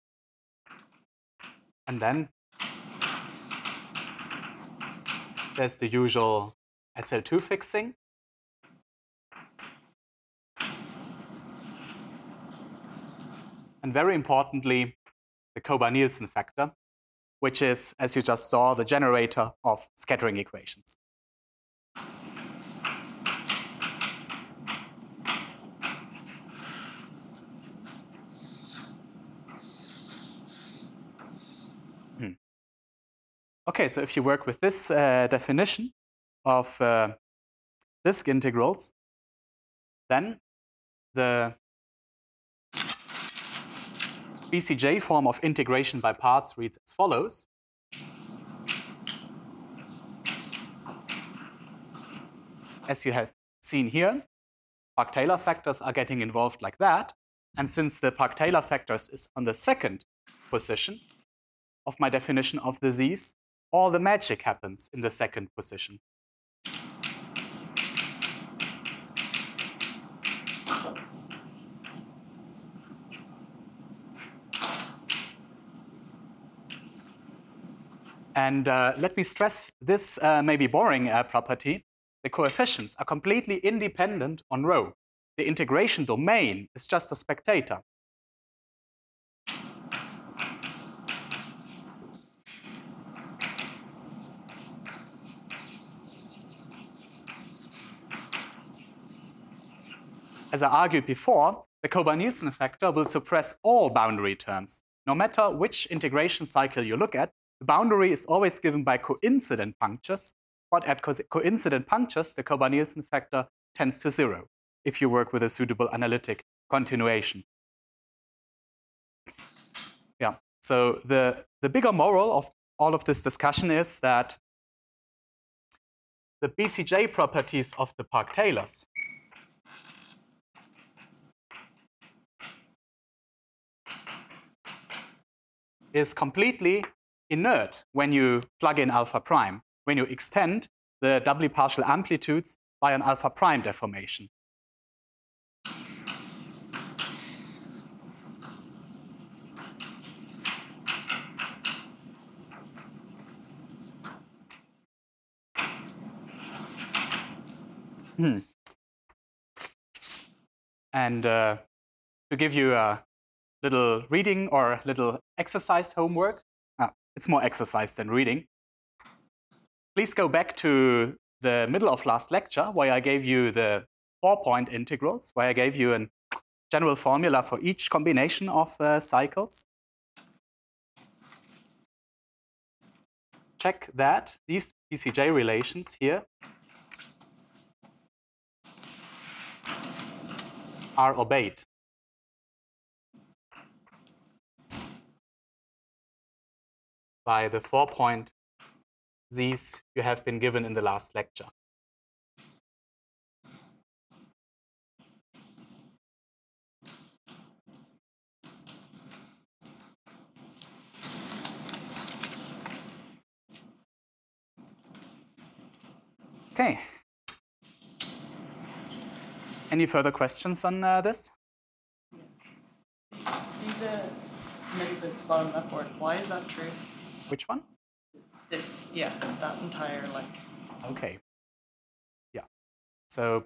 And then there's the usual S L two fixing. And very importantly, the Kober-Nielsen factor, which is, as you just saw, the generator of scattering equations. Hmm. Okay, so if you work with this uh, definition of uh, disk integrals, then the B C J form of integration by parts reads as follows. As you have seen here, Park-Taylor factors are getting involved like that. And since the Park-Taylor factors is on the second position of my definition of the Z's, all the magic happens in the second position. And uh, let me stress this uh, maybe boring uh, property. The coefficients are completely independent on rho. The integration domain is just a spectator. As I argued before, the Kober-Nielsen factor will suppress all boundary terms. No matter which integration cycle you look at, the boundary is always given by coincident punctures, but at co coincident punctures, the Kober-Nielsen factor tends to zero if you work with a suitable analytic continuation. Yeah, so the, the bigger moral of all of this discussion is that the B C J properties of the Park-Taylors is completely inert when you plug in alpha prime, when you extend the doubly partial amplitudes by an alpha prime deformation. Hmm. And uh, to give you a little reading or little exercise homework, ah, it's more exercise than reading. Please go back to the middle of last lecture where I gave you the four-point integrals, where I gave you a general formula for each combination of uh, cycles. Check that these B C J relations here are obeyed. By the four-point Z's you have been given in the last lecture. Okay. Any further questions on uh, this? See the maybe the bottom left board. Why is that true? Which one? This, yeah, that entire like. Okay. Yeah. So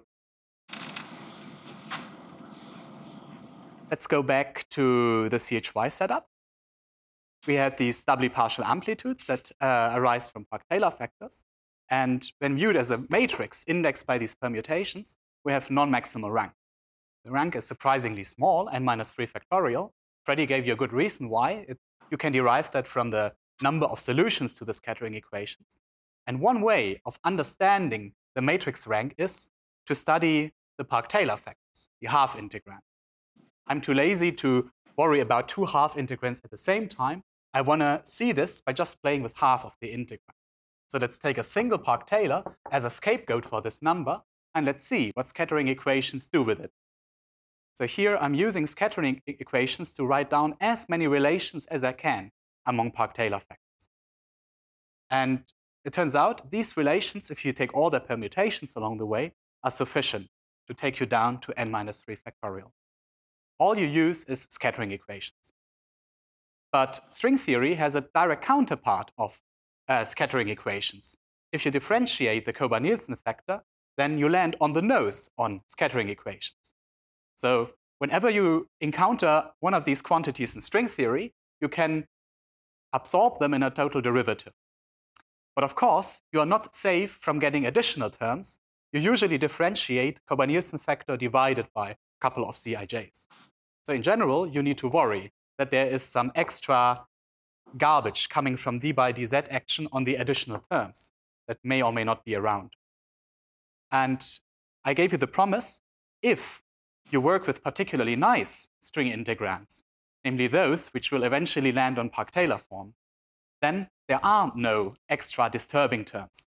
let's go back to the C H Y setup. We have these doubly partial amplitudes that uh, arise from Park-Taylor factors. And when viewed as a matrix indexed by these permutations, we have non-maximal rank. The rank is surprisingly small, n minus three factorial. Freddy gave you a good reason why. It, you can derive that from the number of solutions to the scattering equations. And one way of understanding the matrix rank is to study the Park-Taylor factors, the half integrand. I'm too lazy to worry about two half integrands at the same time. I want to see this by just playing with half of the integrand. So let's take a single Park-Taylor as a scapegoat for this number, and let's see what scattering equations do with it. So here I'm using scattering e equations to write down as many relations as I can among Park-Taylor factors. And it turns out these relations, if you take all the permutations along the way, are sufficient to take you down to n minus three factorial. All you use is scattering equations. But string theory has a direct counterpart of uh, scattering equations. If you differentiate the Kober-Nielsen factor, then you land on the nose on scattering equations. So whenever you encounter one of these quantities in string theory, you can absorb them in a total derivative. But of course, you are not safe from getting additional terms. You usually differentiate Kober-Nielsen factor divided by a couple of C I Js. So in general, you need to worry that there is some extra garbage coming from d by dz action on the additional terms that may or may not be around. And I gave you the promise, if you work with particularly nice string integrands, namely those which will eventually land on Park-Taylor form, then there are no extra disturbing terms.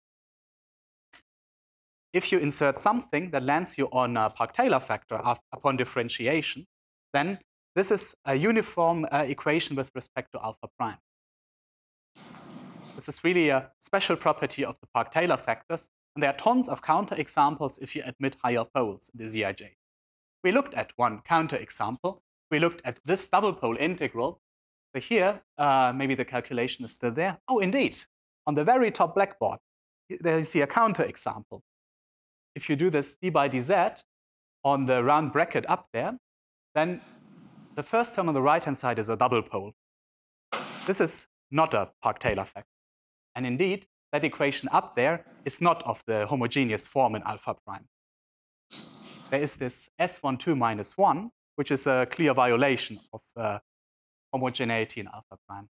If you insert something that lands you on a Park-Taylor factor upon differentiation, then this is a uniform uh, equation with respect to alpha prime. This is really a special property of the Park-Taylor factors, and there are tons of counterexamples if you admit higher poles in the Z I J. We looked at one counterexample. We looked at this double pole integral. So here, uh, maybe the calculation is still there. Oh, indeed. On the very top blackboard, there you see a counterexample. If you do this d by dz on the round bracket up there, then the first term on the right-hand side is a double pole. This is not a Park-Taylor factor. And indeed, that equation up there is not of the homogeneous form in alpha prime. There is this S one two minus one, which is a clear violation of uh, homogeneity in alpha prime.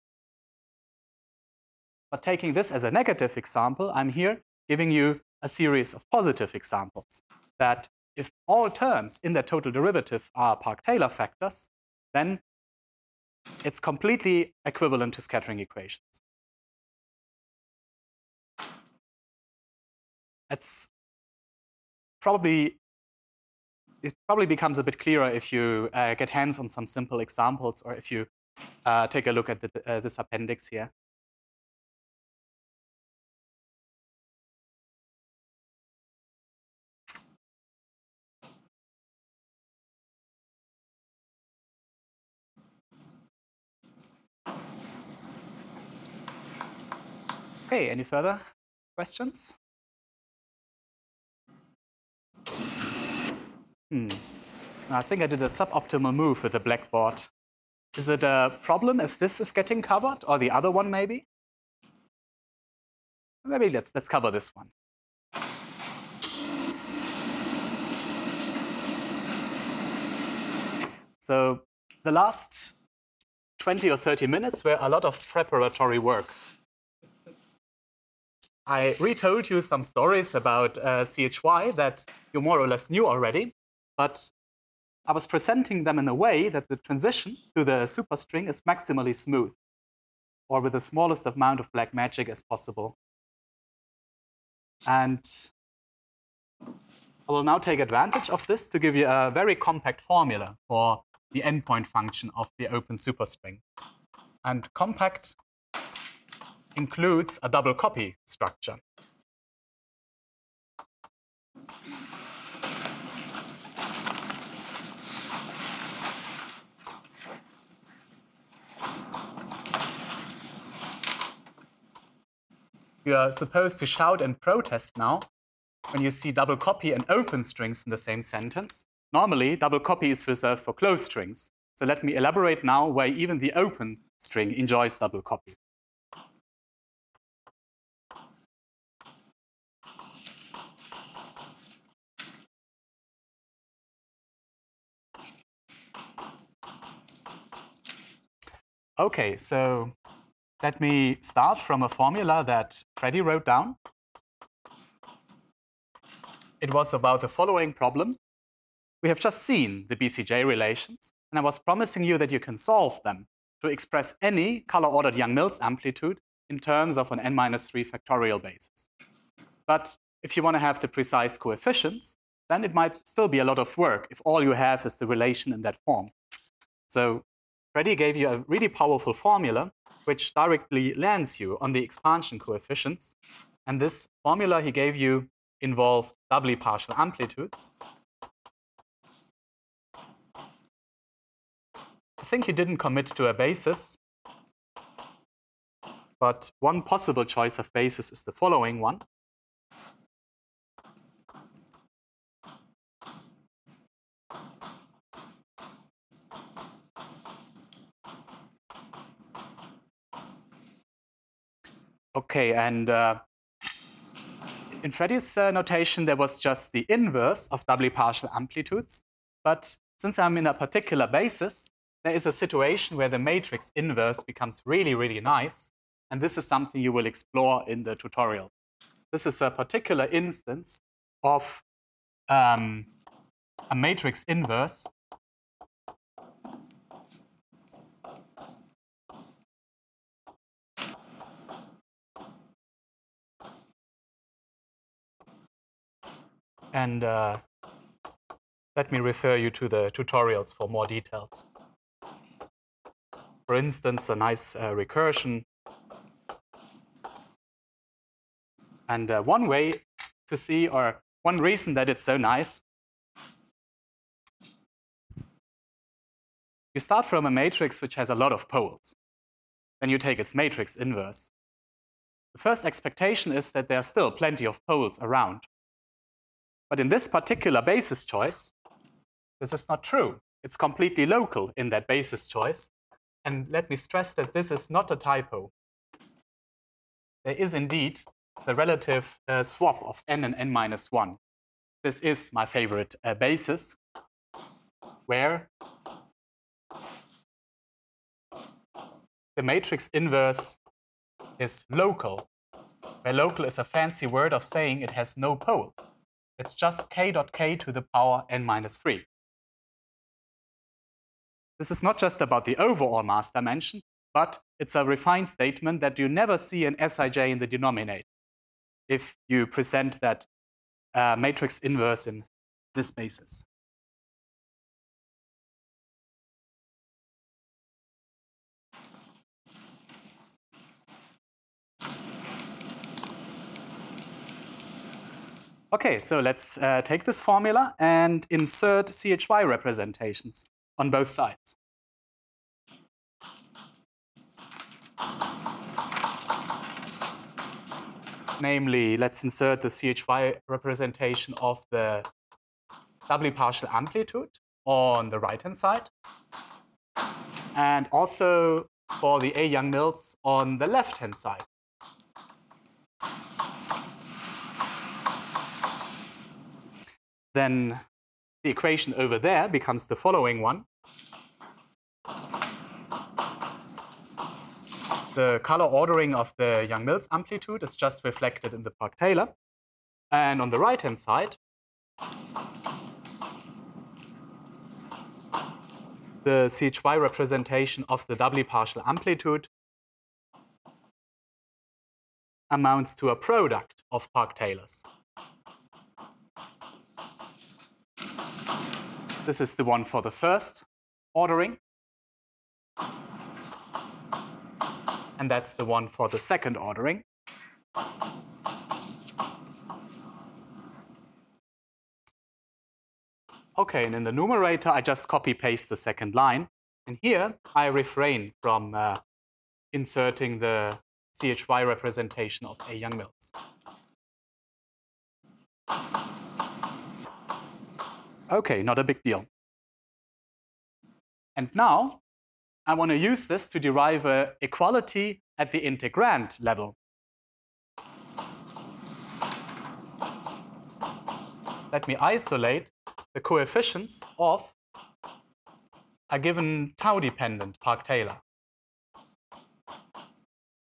But taking this as a negative example, I'm here giving you a series of positive examples that if all terms in the total derivative are Park-Taylor factors, then it's completely equivalent to scattering equations. It's probably, it probably becomes a bit clearer if you uh, get hands on some simple examples, or if you uh, take a look at the, uh, this appendix here. Okay, any further questions? Hmm. I think I did a suboptimal move with the blackboard. Is it a problem if this is getting covered, or the other one maybe? Maybe let's, let's cover this one. So the last twenty or thirty minutes were a lot of preparatory work. I retold you some stories about uh, C H Y that you more or less knew already, but I was presenting them in a way that the transition to the superstring is maximally smooth, or with the smallest amount of black magic as possible. And I will now take advantage of this to give you a very compact formula for the endpoint function of the open superstring. And compact includes a double copy structure. You are supposed to shout and protest now when you see double copy and open strings in the same sentence. Normally, double copy is reserved for closed strings. So let me elaborate now why even the open string enjoys double copy. Okay, so let me start from a formula that Freddy wrote down. It was about the following problem. We have just seen the B C J relations, and I was promising you that you can solve them to express any color-ordered Young-Mills amplitude in terms of an n minus three factorial basis. But if you want to have the precise coefficients, then it might still be a lot of work if all you have is the relation in that form. So Freddy gave you a really powerful formula which directly lands you on the expansion coefficients. And this formula he gave you involved doubly partial amplitudes. I think he didn't commit to a basis, but one possible choice of basis is the following one. Okay, and uh, in Freddy's uh, notation, there was just the inverse of doubly partial amplitudes. But since I'm in a particular basis, there is a situation where the matrix inverse becomes really, really nice. And this is something you will explore in the tutorial. This is a particular instance of um, a matrix inverse And uh, let me refer you to the tutorials for more details. For instance, a nice uh, recursion. And uh, one way to see, or one reason that it's so nice, you start from a matrix which has a lot of poles. Then you take its matrix inverse. The first expectation is that there are still plenty of poles around. But in this particular basis choice, this is not true. It's completely local in that basis choice. And let me stress that this is not a typo. There is indeed the relative uh, swap of n and n minus one. This is my favorite uh, basis, where the matrix inverse is local, where local is a fancy word of saying it has no poles. It's just k dot k to the power n minus three. This is not just about the overall mass dimension, but it's a refined statement that you never see an Sij in the denominator if you present that uh, matrix inverse in this basis. Okay, so let's uh, take this formula and insert C H Y representations on both sides. Namely, let's insert the C H Y representation of the doubly partial amplitude on the right-hand side, and also for the A Young-Mills on the left-hand side. Then the equation over there becomes the following one. The color ordering of the Young-Mills amplitude is just reflected in the Park-Taylor. And on the right-hand side, the C H Y representation of the doubly partial amplitude amounts to a product of Park-Taylors. This is the one for the first ordering. And that's the one for the second ordering. Okay, and in the numerator, I just copy-paste the second line. And here, I refrain from uh, inserting the C H Y representation of A Young-Mills. Okay, not a big deal. And now, I want to use this to derive an equality at the integrand level. Let me isolate the coefficients of a given tau-dependent Park-Taylor.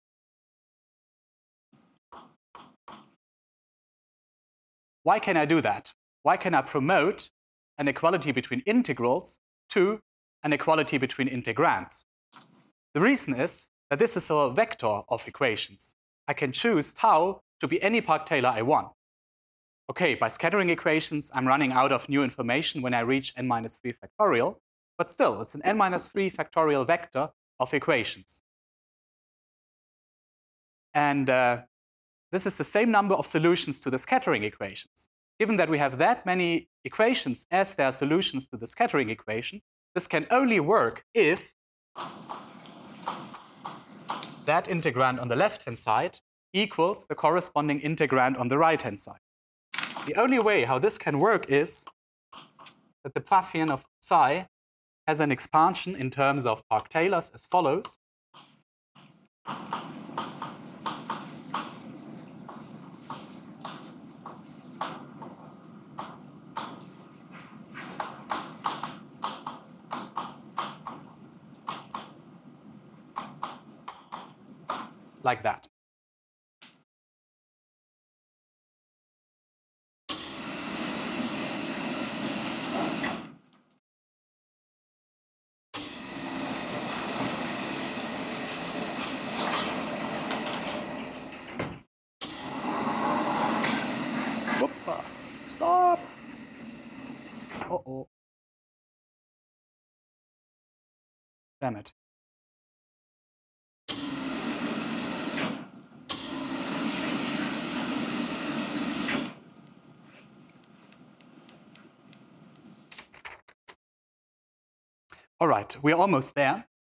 why can I do that? Why can I promote an equality between integrals to an equality between integrands? The reason is that this is a vector of equations. I can choose tau to be any Park-Taylor I want. Okay, by scattering equations, I'm running out of new information when I reach n minus three factorial, but still, it's an n minus three factorial vector of equations. And uh, this is the same number of solutions to the scattering equations. Given that we have that many equations as there are solutions to the scattering equation, this can only work if that integrand on the left-hand side equals the corresponding integrand on the right-hand side. The only way how this can work is that the Pfaffian of psi has an expansion in terms of Park-Taylors as follows. Like that. Whoopa. Stop! Uh-oh. Damn it. All right, we're almost there.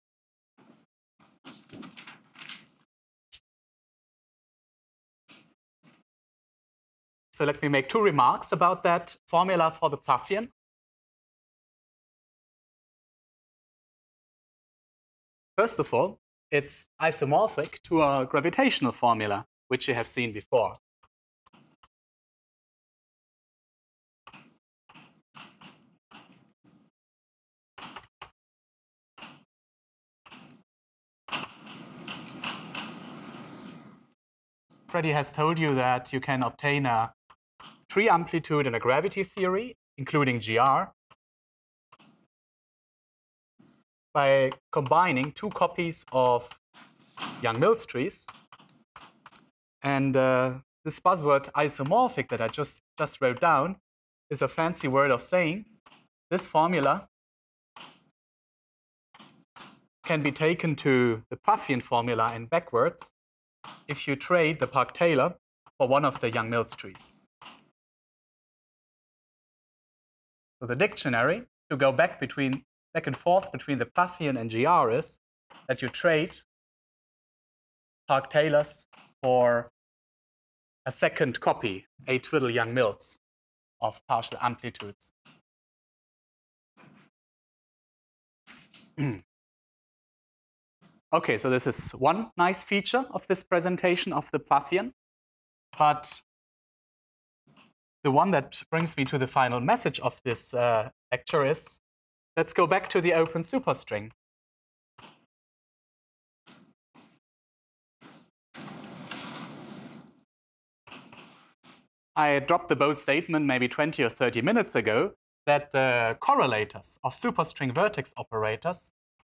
So let me make two remarks about that formula for the Pfaffian. First of all, it's isomorphic to a gravitational formula, which you have seen before. Freddie has told you that you can obtain a tree amplitude in a gravity theory, including G R, by combining two copies of Young-Mills trees. And uh, this buzzword isomorphic that I just, just wrote down is a fancy word of saying this formula can be taken to the Pfaffian formula and backwards if you trade the Park-Taylor for one of the Young-Mills trees. So the dictionary, to go back between back and forth between the Pfaffian and G R, is that you trade Park-Taylors for a second copy, a twiddle Young-Mills, of partial amplitudes. Okay, so this is one nice feature of this presentation of the Pfaffian. But the one that brings me to the final message of this uh, lecture is, let's go back to the open superstring. I dropped the bold statement maybe twenty or thirty minutes ago that the correlators of superstring vertex operators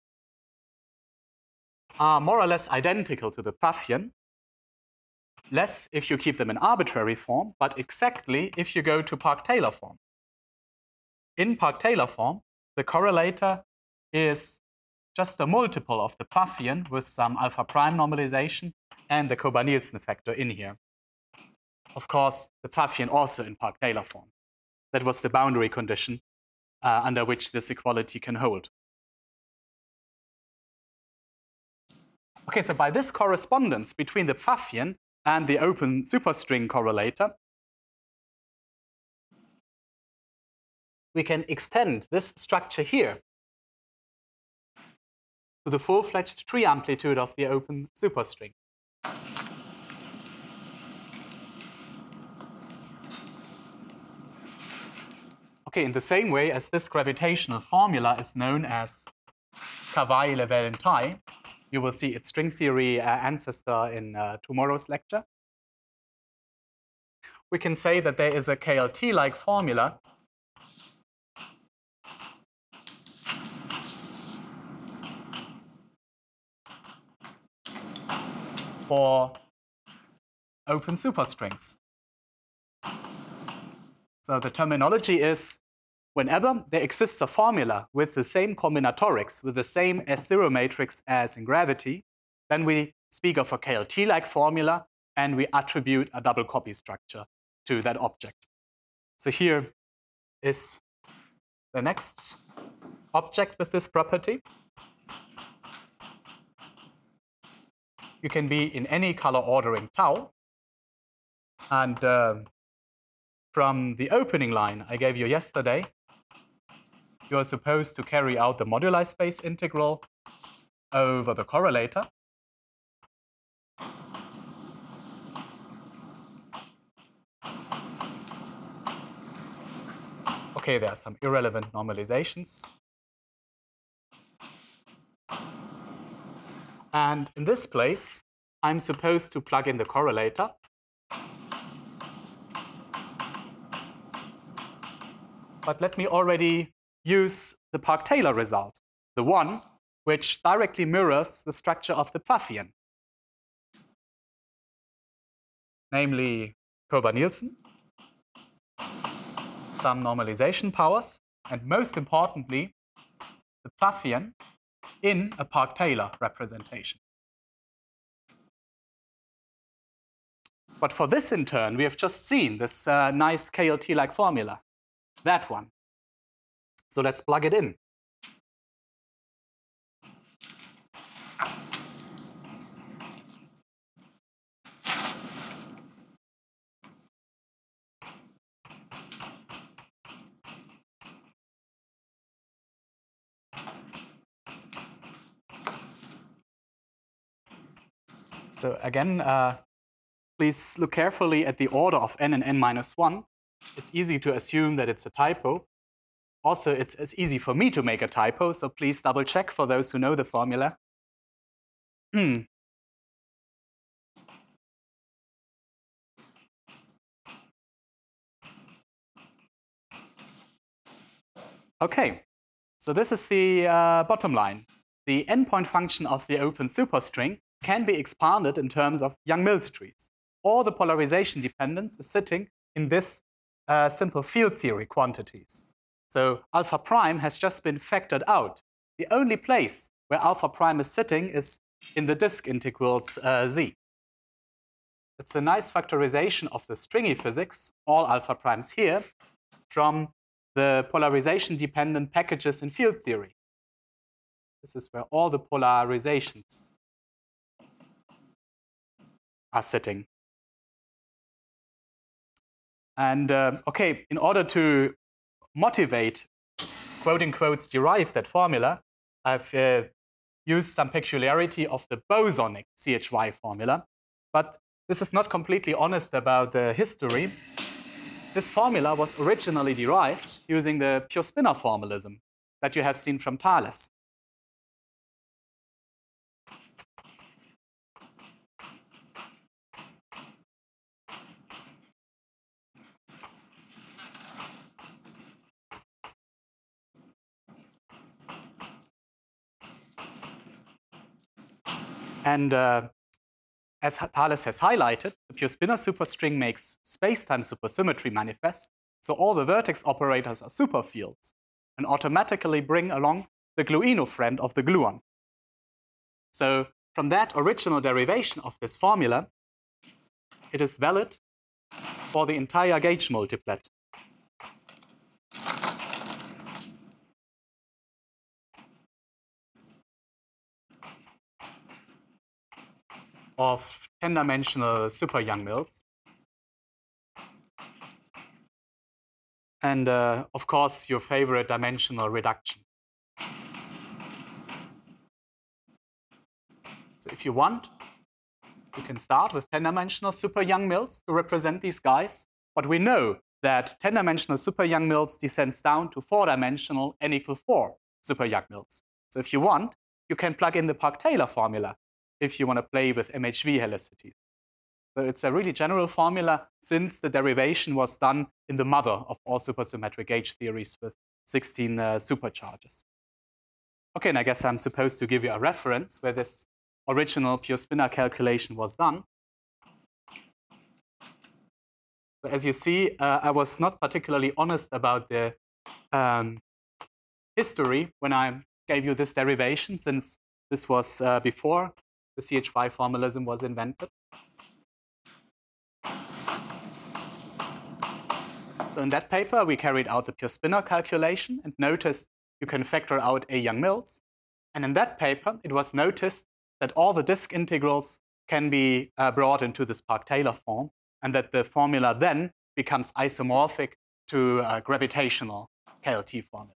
are more or less identical to the Pfaffian, less if you keep them in arbitrary form, but exactly if you go to Park-Taylor form. In Park-Taylor form, the correlator is just a multiple of the Pfaffian with some alpha prime normalization and the Kober-Nielsen factor in here. Of course, the Pfaffian also in Park-Taylor form. That was the boundary condition uh, under which this equality can hold. Okay, so by this correspondence between the Pfaffian and the open superstring correlator, we can extend this structure here to the full-fledged tree amplitude of the open superstring. Okay, in the same way as this gravitational formula is known as Cavalier-Levels-Tye, you will see its string theory uh, ancestor in uh, tomorrow's lecture. we can say that there is a K L T-like formula for open superstrings. So the terminology is, whenever there exists a formula with the same combinatorics, with the same S zero matrix as in gravity, then we speak of a K L T-like formula and we attribute a double copy structure to that object. So here is the next object with this property. You can be in any color ordering tau. And uh, from the opening line I gave you yesterday, you are supposed to carry out the moduli space integral over the correlator. Okay, there are some irrelevant normalizations. And in this place, I'm supposed to plug in the correlator. But let me already use the Park-Taylor result, the one which directly mirrors the structure of the Pfaffian, namely Kober-Nielsen, some normalization powers, and most importantly, the Pfaffian in a Park-Taylor representation. But for this, in turn, we have just seen this uh, nice K L T-like formula, that one. So let's plug it in. So again, uh, please look carefully at the order of n and n minus one. It's easy to assume that it's a typo. Also, it's, it's easy for me to make a typo, so please double check for those who know the formula. Hmm. Okay, so this is the uh, bottom line. The endpoint function of the open superstring can be expanded in terms of Yang-Mills trees. All the polarization dependence is sitting in this uh, simple field theory quantities. So alpha prime has just been factored out. The only place where alpha prime is sitting is in the disk integrals uh, z. It's a nice factorization of the stringy physics, all alpha primes here, from the polarization-dependent packages in field theory. This is where all the polarizations are sitting. And uh, okay, in order to motivate, quote unquote, derive that formula, I've uh, used some peculiarity of the bosonic C H Y formula. But this is not completely honest about the history. This formula was originally derived using the pure spinor formalism that you have seen from Thales. And uh, as Thales has highlighted, the pure spinor superstring makes space-time supersymmetry manifest, so all the vertex operators are superfields and automatically bring along the gluino friend of the gluon. So from that original derivation of this formula, it is valid for the entire gauge multiplet. Of ten-dimensional super Yang-Mills. And uh, of course, your favorite dimensional reduction. So if you want, you can start with ten-dimensional super Yang-Mills to represent these guys. But we know that ten-dimensional super Yang-Mills descends down to four-dimensional n equal four super Yang-Mills. So if you want, you can plug in the Park-Taylor formula if you want to play with M H V helicities. So it's a really general formula since the derivation was done in the mother of all supersymmetric gauge theories with sixteen uh, supercharges. Okay, and I guess I'm supposed to give you a reference where this original pure spinor calculation was done. So as you see, uh, I was not particularly honest about the um, history when I gave you this derivation, since this was uh, before the C H Y formalism was invented. So in that paper, we carried out the pure spinor calculation and noticed you can factor out A Young-Mills. And in that paper, it was noticed that all the disk integrals can be uh, brought into this Park-Taylor form, and that the formula then becomes isomorphic to a gravitational K L T formula.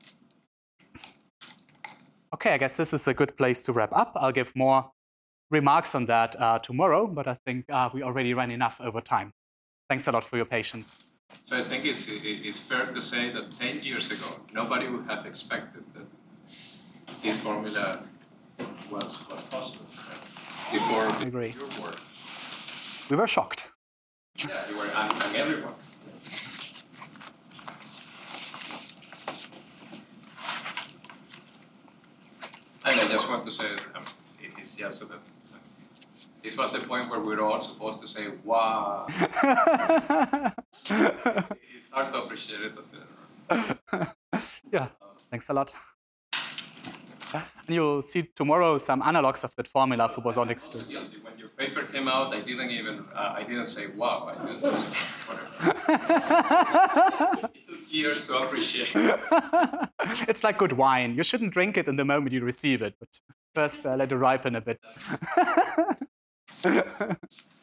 Okay, I guess this is a good place to wrap up. I'll give more remarks on that uh, tomorrow, but I think uh, we already ran enough over time. Thanks a lot for your patience. So I think it's, it's fair to say that ten years ago, nobody would have expected that this formula was, was possible, right? Before I agree. your work. We were shocked. Yeah, you were, and, and everyone. And I just want to say, um, it is just so that um, this was the point where we were all supposed to say, wow. it's, it's hard to appreciate it. Yeah, thanks a lot. And you'll see tomorrow some analogs of that formula for bosonics too. When your paper came out, I didn't even, uh, I didn't say, wow, I didn't, whatever. It took years to appreciate. It's like good wine. You shouldn't drink it in the moment you receive it, but first uh, let it ripen a bit.